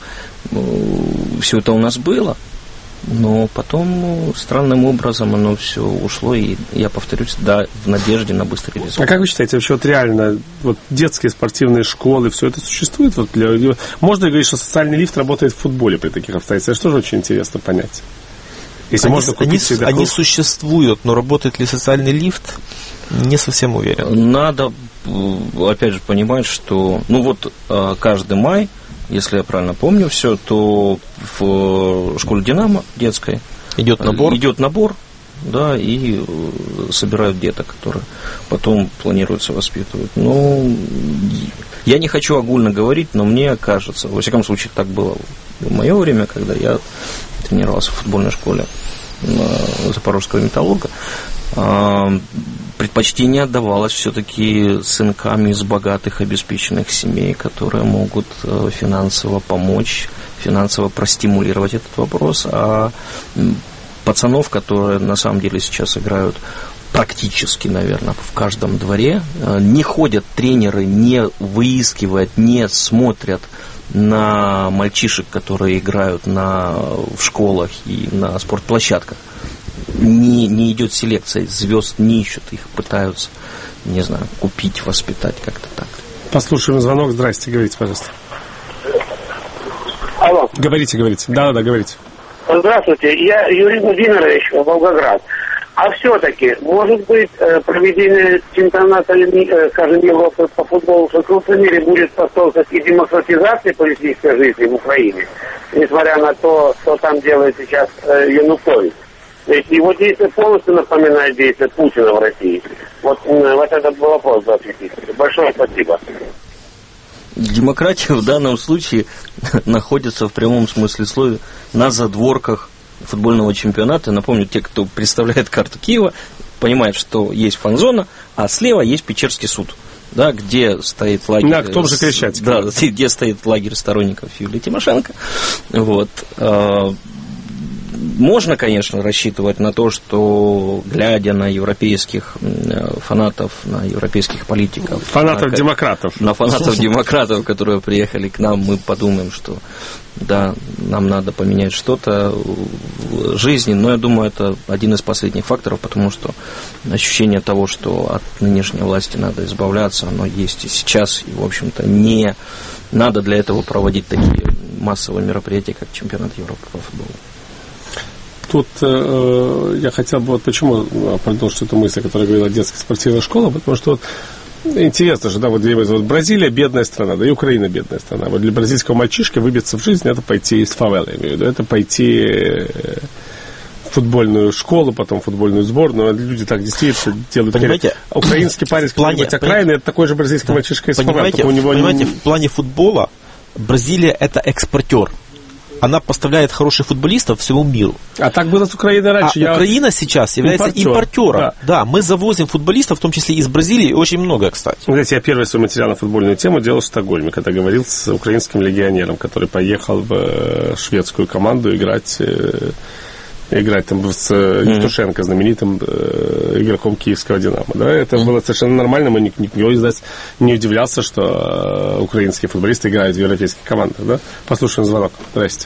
B: все это у нас было. Но потом странным образом оно все ушло, и я повторюсь, да, в надежде на быстрый результат.
A: А как вы считаете, вообще вот реально вот детские спортивные школы, все это существует? Вот для... Можно говорить, что социальный лифт работает в футболе при таких обстоятельствах? Это тоже очень интересно понять. Если
C: они,
A: можно купить
C: они, они существуют, но работает ли социальный лифт, не совсем уверен.
B: Надо, опять же, понимать, что, ну вот, каждый май, если я правильно помню все, то в школе «Динамо» детской
C: идет набор,
B: идет набор, да, и собирают деток, которые потом планируется воспитывать. Ну, я не хочу огульно говорить, но мне кажется, во всяком случае, так было в мое время, когда я тренировался в футбольной школе Запорожского металлурга, предпочтение отдавалось все-таки сынкам из богатых, обеспеченных семей, которые могут финансово помочь, финансово простимулировать этот вопрос, а пацанов, которые на самом деле сейчас играют практически, наверное, в каждом дворе, не ходят тренеры, не выискивают, не смотрят на мальчишек, которые играют на, в школах и на спортплощадках. Не, не идет селекция, звезд не ищут, их пытаются, не знаю, купить, воспитать как-то так.
A: Послушаем звонок. Здрасте, говорите, пожалуйста.
J: Алло.
A: Говорите, говорите. Да-да-да, говорите.
J: Здравствуйте, я Юрий Владимирович, Волгоград. А все-таки, может быть, проведение чемпионата, скажем, Европы по футболу в крупном мире будет способствовать и демократизации политической жизни в Украине? несмотря на то, что там делает сейчас э, Янукович. То есть его действия полностью напоминают действия Путина в России. Вот, э, вот этот был вопрос, да, большое спасибо.
B: Демократия в данном случае находится в прямом смысле слова на задворках футбольного чемпионата. Напомню, те, кто представляет карту Киева, понимают, что есть фан-зона, а слева есть Печерский суд, да, где стоит лагерь.
A: Да, кто же кричать?
B: Да, где стоит лагерь сторонников Юлии Тимошенко. Вот. Можно, конечно, рассчитывать на то, что, глядя на европейских фанатов, на европейских политиков...
A: Фанатов-демократов.
B: На фанатов-демократов, которые приехали к нам, мы подумаем, что да, нам надо поменять что-то в жизни, но я думаю, это один из последних факторов, потому что ощущение того, что от нынешней власти надо избавляться, оно есть и сейчас, и, в общем-то, не надо для этого проводить такие массовые мероприятия, как чемпионат Европы по футболу.
A: Тут э, я хотел бы, вот почему продолжить эту мысль, которая говорила о детской спортивной школе, потому что вот интересно же, да, вот, вот Бразилия бедная страна, да и Украина бедная страна. Вот для бразильского мальчишки выбиться в жизнь, это пойти из фавелы, я имею в виду, это пойти в футбольную школу, потом в футбольную сборную. Люди так действительно делают.
C: Понимаете,
A: украинский парень с какой-нибудь окраины, это такой же бразильский да. мальчишка из фавелы.
C: Понимаете, в плане футбола Бразилия это экспортер. Она поставляет хороших футболистов всему миру.
A: А так было с Украиной раньше.
C: А я... Украина сейчас является импортер. импортером. Да. да, мы завозим футболистов, в том числе из Бразилии, очень много, кстати.
A: Знаете, я первый свой материал на футбольную тему делал в Стокгольме, когда говорил с украинским легионером, который поехал в шведскую команду играть, играть там с Евтушенко, знаменитым игроком киевского «Динамо». Да? Это mm-hmm. было совершенно нормально, мы никто из нас не удивлялся, что украинские футболисты играют в европейских командах. Да? Послушаем звонок. Здрасте.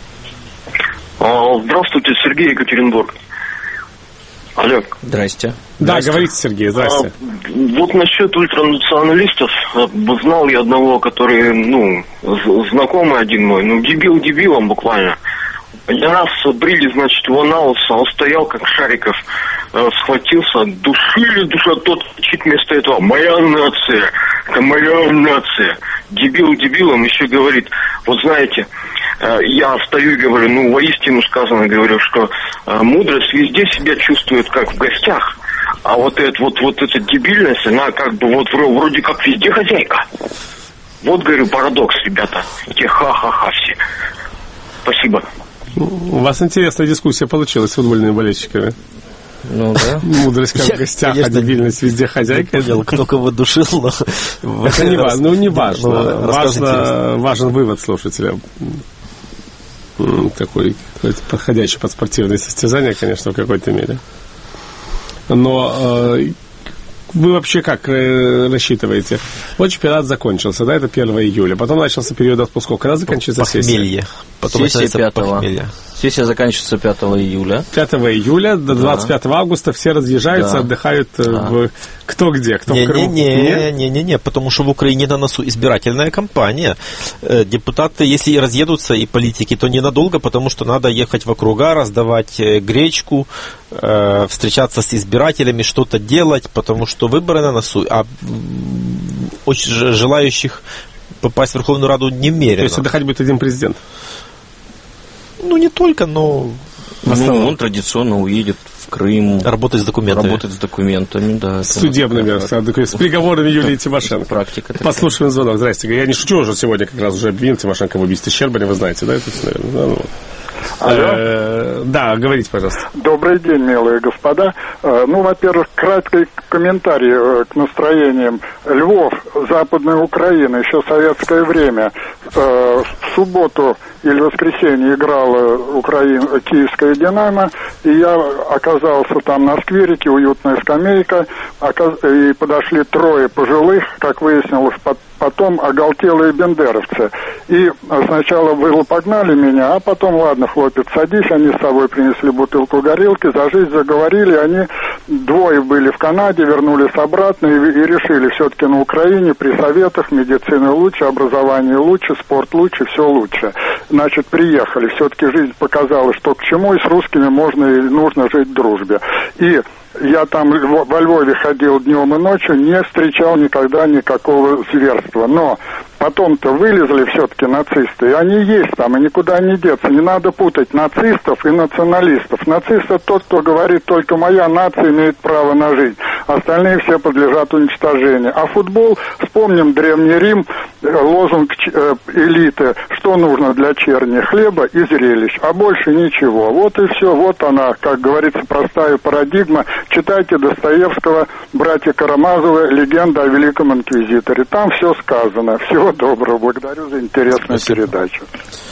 K: Здравствуйте, Сергей, Екатеринбург. Алло.
B: Здрасте.
A: Да, Здрасте. Говорите, Сергей, здрасте.
K: А, вот насчет ультранационалистов, знал я одного, который, ну, знакомый один мой, ну, дебил дебилом буквально. Один раз брили, значит, его на лысо, он стоял, как Шариков, э, схватился, душили, душа, тот кричит вместо этого: «Моя нация, это моя нация». Дебил дебилом еще говорит: вот знаете, э, я стою и говорю, ну, воистину сказано, говорю, что э, мудрость везде себя чувствует, как в гостях, а вот, это, вот, вот эта дебильность, она как бы вот вроде как везде хозяйка. Вот, говорю, парадокс, ребята, те ха-ха-ха все. Спасибо.
A: У вас интересная дискуссия получилась с футбольными болельщиками.
B: Ну да.
A: Мудрость как в гостях, а дебильность везде хозяйка.
C: Я понял, кто кого душил, но...
A: Это не важно, ну не важно. Важно, важен вывод слушателя. Такой, какой-то подходящий под спортивные состязания, конечно, в какой-то мере. Но вы вообще как рассчитываете? Вот чемпионат закончился, да, это первого июля. Потом начался период отпусков. Когда заканчивается сессия?
B: Потом сессия пятого. Сессия заканчивается пятого июля.
A: пятого июля до двадцать пятого да. августа все разъезжаются, да. отдыхают да. в... кто где, кто
C: не,
A: в Крыму.
C: Не-не-не, потому что в Украине на носу избирательная кампания. Депутаты, если разъедутся и политики, то ненадолго, потому что надо ехать в округа, раздавать гречку, встречаться с избирателями, что-то делать, потому что выборы на носу, а очень желающих попасть в Верховную Раду немерено.
A: То есть отдыхать будет один президент?
C: Ну, не только, но...
B: Ну, он традиционно уедет в Крым.
C: Работать с документами.
B: Работать с документами, да.
A: С судебными, с приговорами Юлии Тимошенко.
B: Практика.
A: Послушаем звонок. Здрасте. Я не шучу, уже сегодня как раз уже обвинил Тимошенко в убийстве Щербаня, вы знаете, да? Это, наверное, ну, Алло. Да, говорите, пожалуйста.
L: Добрый день, милые господа. Ну, во-первых, краткий комментарий к настроениям. Львов, Западная Украина, еще советское время. В субботу или воскресенье играла Украина, киевская «Динамо», и я оказался там на скверике, уютная скамейка, и подошли трое пожилых, как выяснилось, потом оголтелые бендеровцы. И сначала было погнали меня, а потом, ладно, хлопец, садись, они с собой принесли бутылку горилки, за жизнь заговорили, они двое были в Канаде, вернулись обратно и, и решили, все-таки на Украине при советах медицина лучше, образование лучше, спорт лучше, все лучше. Значит, приехали, все-таки жизнь показала, что к чему, и с русскими можно и нужно жить в дружбе. И я там во Львове ходил днем и ночью, не встречал никогда никакого зверства. Но потом-то вылезли все-таки нацисты, и они есть там, и никуда не деться. Не надо путать нацистов и националистов. Нацист — это тот, кто говорит, только моя нация имеет право на жизнь, остальные все подлежат уничтожению. А футбол, вспомним Древний Рим, лозунг элиты, что нужно для черни: хлеба и зрелищ, а больше ничего. Вот и все, вот она, как говорится, простая парадигма. Читайте Достоевского, братья Карамазовы, «Легенда о Великом Инквизиторе». Там все сказано. Всего доброго, благодарю за интересную Спасибо. передачу.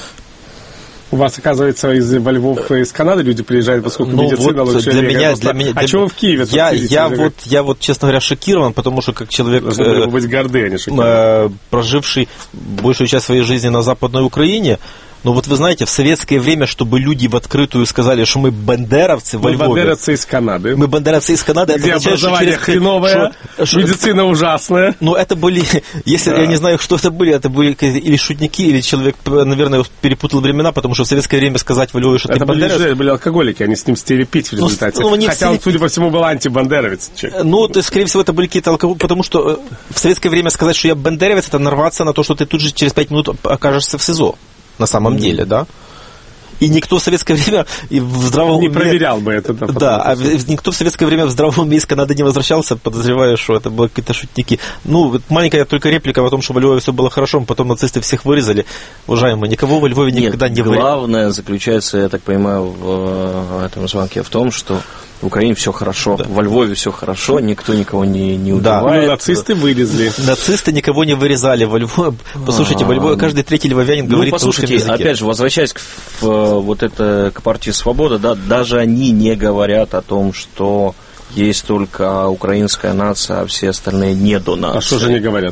A: У вас, оказывается, из во Львов, из Канады люди приезжают, поскольку ну, медицина
C: вот
A: лучше.
C: Для меня, для меня,
A: а чего вы в Киеве?
C: Я, я, вот, я вот, честно говоря, шокирован, потому что как человек,
A: э, быть горды, а не
C: э, проживший большую часть своей жизни на Западной Украине, ну вот вы знаете, в советское время, чтобы люди в открытую сказали, что мы бандеровцы во
A: мы
C: Львове.
A: Мы бандеровцы из Канады.
C: Мы бандеровцы из Канады.
A: Где это образование через... хреновое, что... медицина ужасная.
C: Ну это были, если да. я не знаю, что это были, это были или шутники, или человек, наверное, перепутал времена, потому что в советское время сказать во Львове, что
A: это
C: ты бандеровец.
A: Это были алкоголики, они с ним стили пить в результате. Ну, ну, Хотя стили... он, судя по всему, был антибандеровец.
C: Ну, то, скорее всего, это были какие-то алкоголики, потому что в советское время сказать, что я бандеровец, это нарваться на то, что ты тут же через пять минут окажешься в СИЗО. На самом mm-hmm. деле, да? И никто в советское время в здравом
A: не
C: уме...
A: проверял бы это. Да,
C: да, а никто в советское время в здравом уме из Канады не возвращался, подозревая, что это были какие-то шутники. Ну, маленькая только реплика о том, что во Львове все было хорошо, потом нацисты всех вырезали. Уважаемые, никого во Львове никогда
B: Нет,
C: не вырезали.
B: Главное заключается, я так понимаю, в этом звонке в том, что в Украине все хорошо, да. во Львове все хорошо, никто никого не, не убивает.
A: Да, ну, нацисты вырезали.
C: Нацисты никого не вырезали. Во Львове, послушайте, во Львове каждый третий львовянин
B: ну,
C: говорит
B: послушайте,
C: на русском языке.
B: Опять же, возвращаясь к, в, вот это, к партии «Свобода», да, даже они не говорят о том, что есть только украинская нация, а все остальные недонации.
A: А что же они говорят?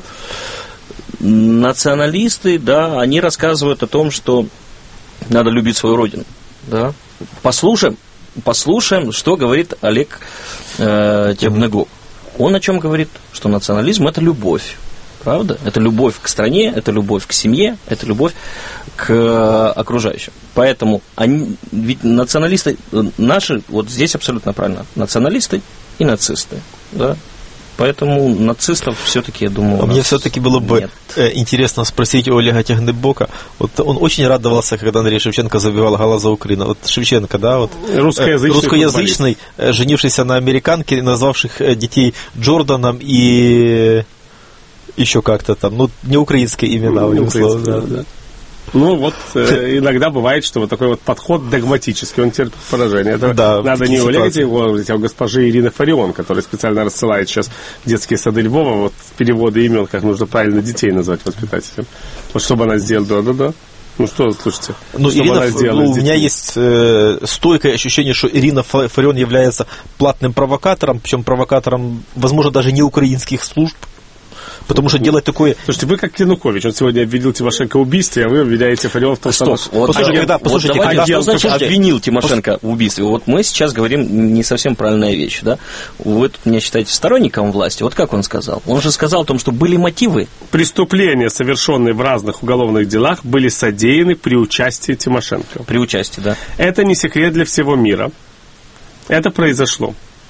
B: Националисты, да, они рассказывают о том, что надо любить свою родину. Да. Послушаем. Послушаем, что говорит Олег э, Тебнегов. Он о чем говорит? Что национализм – это любовь. Правда? Это любовь к стране, это любовь к семье, это любовь к э, окружающим. Поэтому они, ведь националисты наши, вот здесь абсолютно правильно, националисты и нацисты. Да? Поэтому нацистов все-таки, я думаю,
C: а мне все-таки было бы нет. интересно спросить у Олега Тягнебока. Вот он очень радовался, когда Андрей Шевченко забивал гола за Украину. Вот Шевченко, да, вот
A: русскоязычный,
C: русскоязычный женившийся на американке, назвавших детей Джорданом и еще как-то там, ну, не украинские имена,
A: ну,
C: у него слова, да,
A: да. Ну, вот э, иногда бывает, что вот такой вот подход догматический, он терпит поражение. Это да, надо не у Олега говорить, а у госпожи Ирины Фарион, которая специально рассылает сейчас в детские сады Львова вот переводы имен, как нужно правильно детей назвать воспитателям. Вот чтобы она сделала, да-да-да. Ну что, слушайте,
C: ну,
A: что
C: Ирина, ну, у меня есть э, стойкое ощущение, что Ирина Фарион является платным провокатором, причем провокатором, возможно, даже не украинских служб. Потому что делать такое...
A: Слушайте, вы как Янукович, он сегодня обвинил Тимошенко в убийстве, а вы обвиняете Фарион в том, что...
B: Стоп, вот, послушайте, когда, послушайте, вот давайте, когда, что значит обвинил Тимошенко пос... в убийстве? Вот мы сейчас говорим не совсем правильная вещь, да? Вы тут меня считаете сторонником власти, вот как он сказал? Он же сказал о том, что были мотивы.
A: Преступления, совершенные в разных уголовных делах, были содеяны при участии Тимошенко.
B: При участии, да.
A: Это не секрет для всего мира. Это произошло.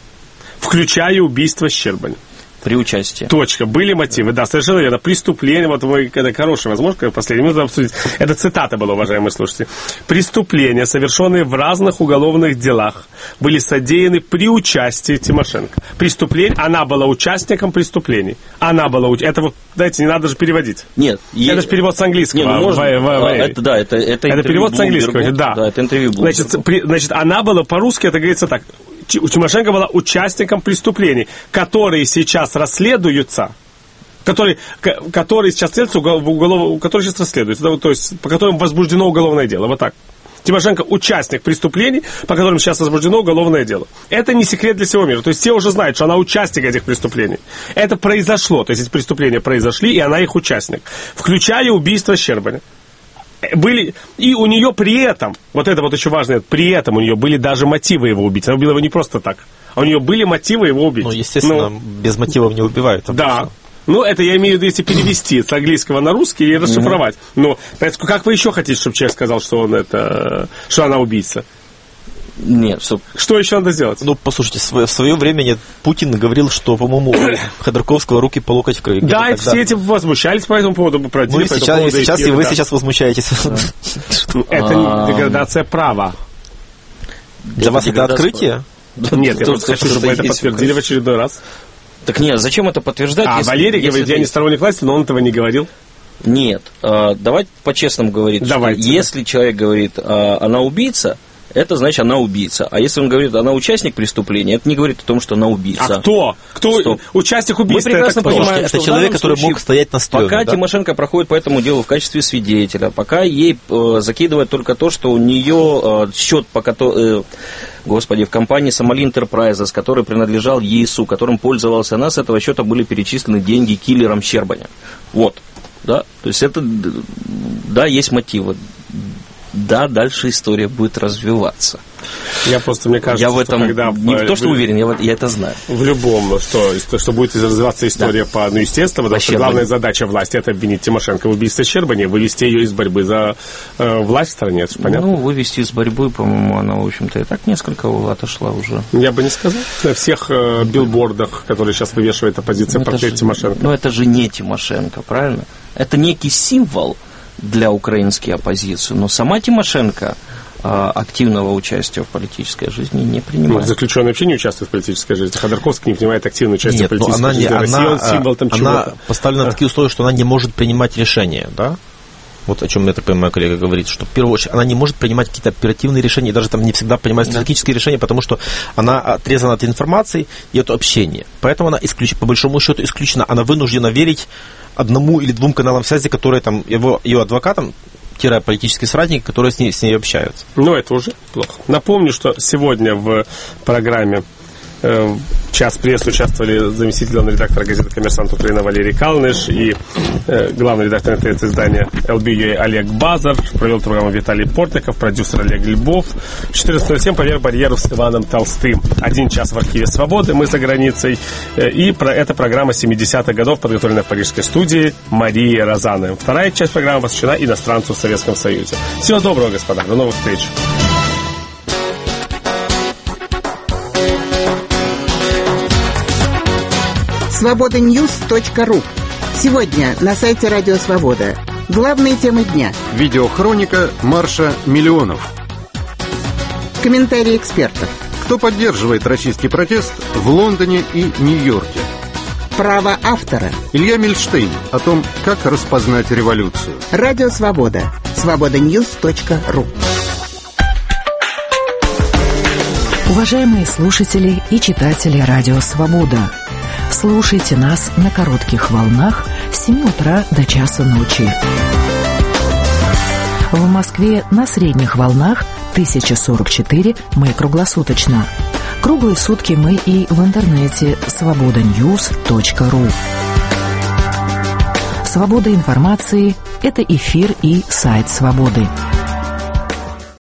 A: Включая убийство Щербаня.
B: При участии.
A: Точка. Были мотивы, да, совершенно верно. Преступление, вот мы, это хорошая возможность, последнюю минуту обсудить. Это цитата была, уважаемые слушатели. Преступления, совершенные в разных уголовных делах, были содеяны при участии Тимошенко. Преступление, она была участником преступлений. Она была участником. Это вот, знаете, не надо же переводить.
B: Нет.
A: Это же перевод с английского.
B: Не, ну, можно, в, в, в, а, это, да, это, это,
A: это перевод с английского, да.
B: Да, это интервью было.
A: Значит, при, значит, она была, по-русски это говорится так. У Тимошенко была участником преступлений, которые сейчас расследуются, которые, которые сейчас расследуются, уголов, которые сейчас расследуются, да, то есть по которым возбуждено уголовное дело. Вот так. Тимошенко участник преступлений, по которым сейчас возбуждено уголовное дело. Это не секрет для всего мира. То есть все уже знают, что она участник этих преступлений. Это произошло. То есть эти преступления произошли, и она их участник. Включая убийство Щербаня. Были, и у нее при этом, вот это вот еще важно, при этом у нее были даже мотивы его убить. Она убила его не просто так, а у нее были мотивы его убить.
C: Ну, естественно, ну, без мотивов не убивают.
A: Да. Ну, это я имею в виду, если перевести с английского на русский и расшифровать. Mm-hmm. Ну, как вы еще хотите, чтобы человек сказал, что он это, что она убийца?
B: Нет, стоп.
A: Что еще надо сделать?
C: Ну, послушайте, в свое время Путин говорил, что, по-моему, у Ходорковского руки по локоть в крови.
A: Да, и все этим возмущались по этому поводу.
C: Ну, и сейчас, и сейчас, и вы сейчас возмущаетесь.
A: Это деградация права.
C: Для вас это открытие?
A: Нет, я просто хочу, чтобы это подтвердили в очередной раз.
B: Так нет, зачем это подтверждать?
A: А Валерий говорит, я не сторонник власти, но он этого не говорил.
B: Нет, давайте по-честному говорить. Если человек говорит, она убийца, это значит, она убийца. А если он говорит, она участник преступления, это не говорит о том, что она убийца.
A: А кто? Кто Стоп. Участник убийства?
B: Мы прекрасно
A: это
B: понимаем,
C: это
B: что
C: человек, который
B: случае,
C: мог стоять на стреме.
B: Пока
C: да?
B: Тимошенко проходит по этому делу в качестве свидетеля, пока ей э, закидывают только то, что у нее э, счет, по которому... Э, Господи, в компании Somali Enterprises, который принадлежал ЕСУ, которым пользовалась она, с этого счета были перечислены деньги киллерам Щербаня. Вот. Да? То есть это, да, есть мотивы. Да, дальше история будет развиваться.
A: Я просто, мне кажется,
B: я в этом
A: что когда...
B: Не в, то, что уверен, я, я это знаю.
A: В любом, что, что будет развиваться история да. по... Ну, естественно, потому что главная задача власти — это обвинить Тимошенко в убийстве Щербани, вывести ее из борьбы за э, власть в стране, это понятно?
B: Ну, вывести из борьбы, по-моему, она, в общем-то, и так несколько отошла уже.
A: Я бы не сказал. На всех э, билбордах, которые сейчас вывешивает оппозиция, портрет же, Тимошенко.
B: Ну, это же не Тимошенко, правильно? Это некий символ для украинской оппозиции, но сама Тимошенко а, активного участия в политической жизни не принимает.
A: Ну, заключенные вообще не участвуют в политической жизни. Ходорковский не принимает активное участие
C: Нет,
A: в политической
C: она
A: жизни.
C: Не,
A: Россия,
C: она,
A: он символ там
C: она
A: чего-то.
C: поставлена на такие условия, что она не может принимать решения, да? Вот о чем, я так понимаю, коллега говорит, что в первую очередь она не может принимать какие-то оперативные решения, и даже там не всегда принимать стратегические да. решения, потому что она отрезана от информации и от общения. Поэтому она исключ... по большому счету исключена. Она вынуждена верить одному или двум каналам связи, которые там его, ее адвокатам, политические соратники, которые с ней, с ней общаются.
A: Ну, это уже плохо. Напомню, что сегодня в программе э, «Час пресс» участвовали заместитель главного редактора газеты «Коммерсант Украина» Валерий Калныш и э, главный редактор интернет-издания эл би ю эй Олег Базар. Провел программу Виталий Портников, продюсер Олег Львов. В четырнадцать ноль семь «Поверх барьеров» с Иваном Толстым. Один час в архиве «Свободы», мы за границей. Э, и про, это программа семидесятых годов, подготовленная в парижской студии Марии Розаны. Вторая часть программы посвящена иностранцу в Советском Союзе. Всего доброго, господа. До новых встреч.
M: свобода ньюс точка ру. Сегодня на сайте Радио Свобода. Главные темы дня.
N: Видеохроника марша миллионов.
M: Комментарии экспертов.
N: Кто поддерживает российский протест в Лондоне и Нью-Йорке?
M: Право автора.
N: Илья Мильштейн о том, как распознать революцию.
M: Радио Свобода. свобода ньюс точка ру.
E: Уважаемые слушатели и читатели Радио Свобода, слушайте нас на коротких волнах с семи утра до часа ночи. В Москве на средних волнах тысяча сорок четыре, мы круглосуточно. Круглые сутки мы и в интернете свобода ньюс точка ру. Свобода информации – это эфир и сайт Свободы.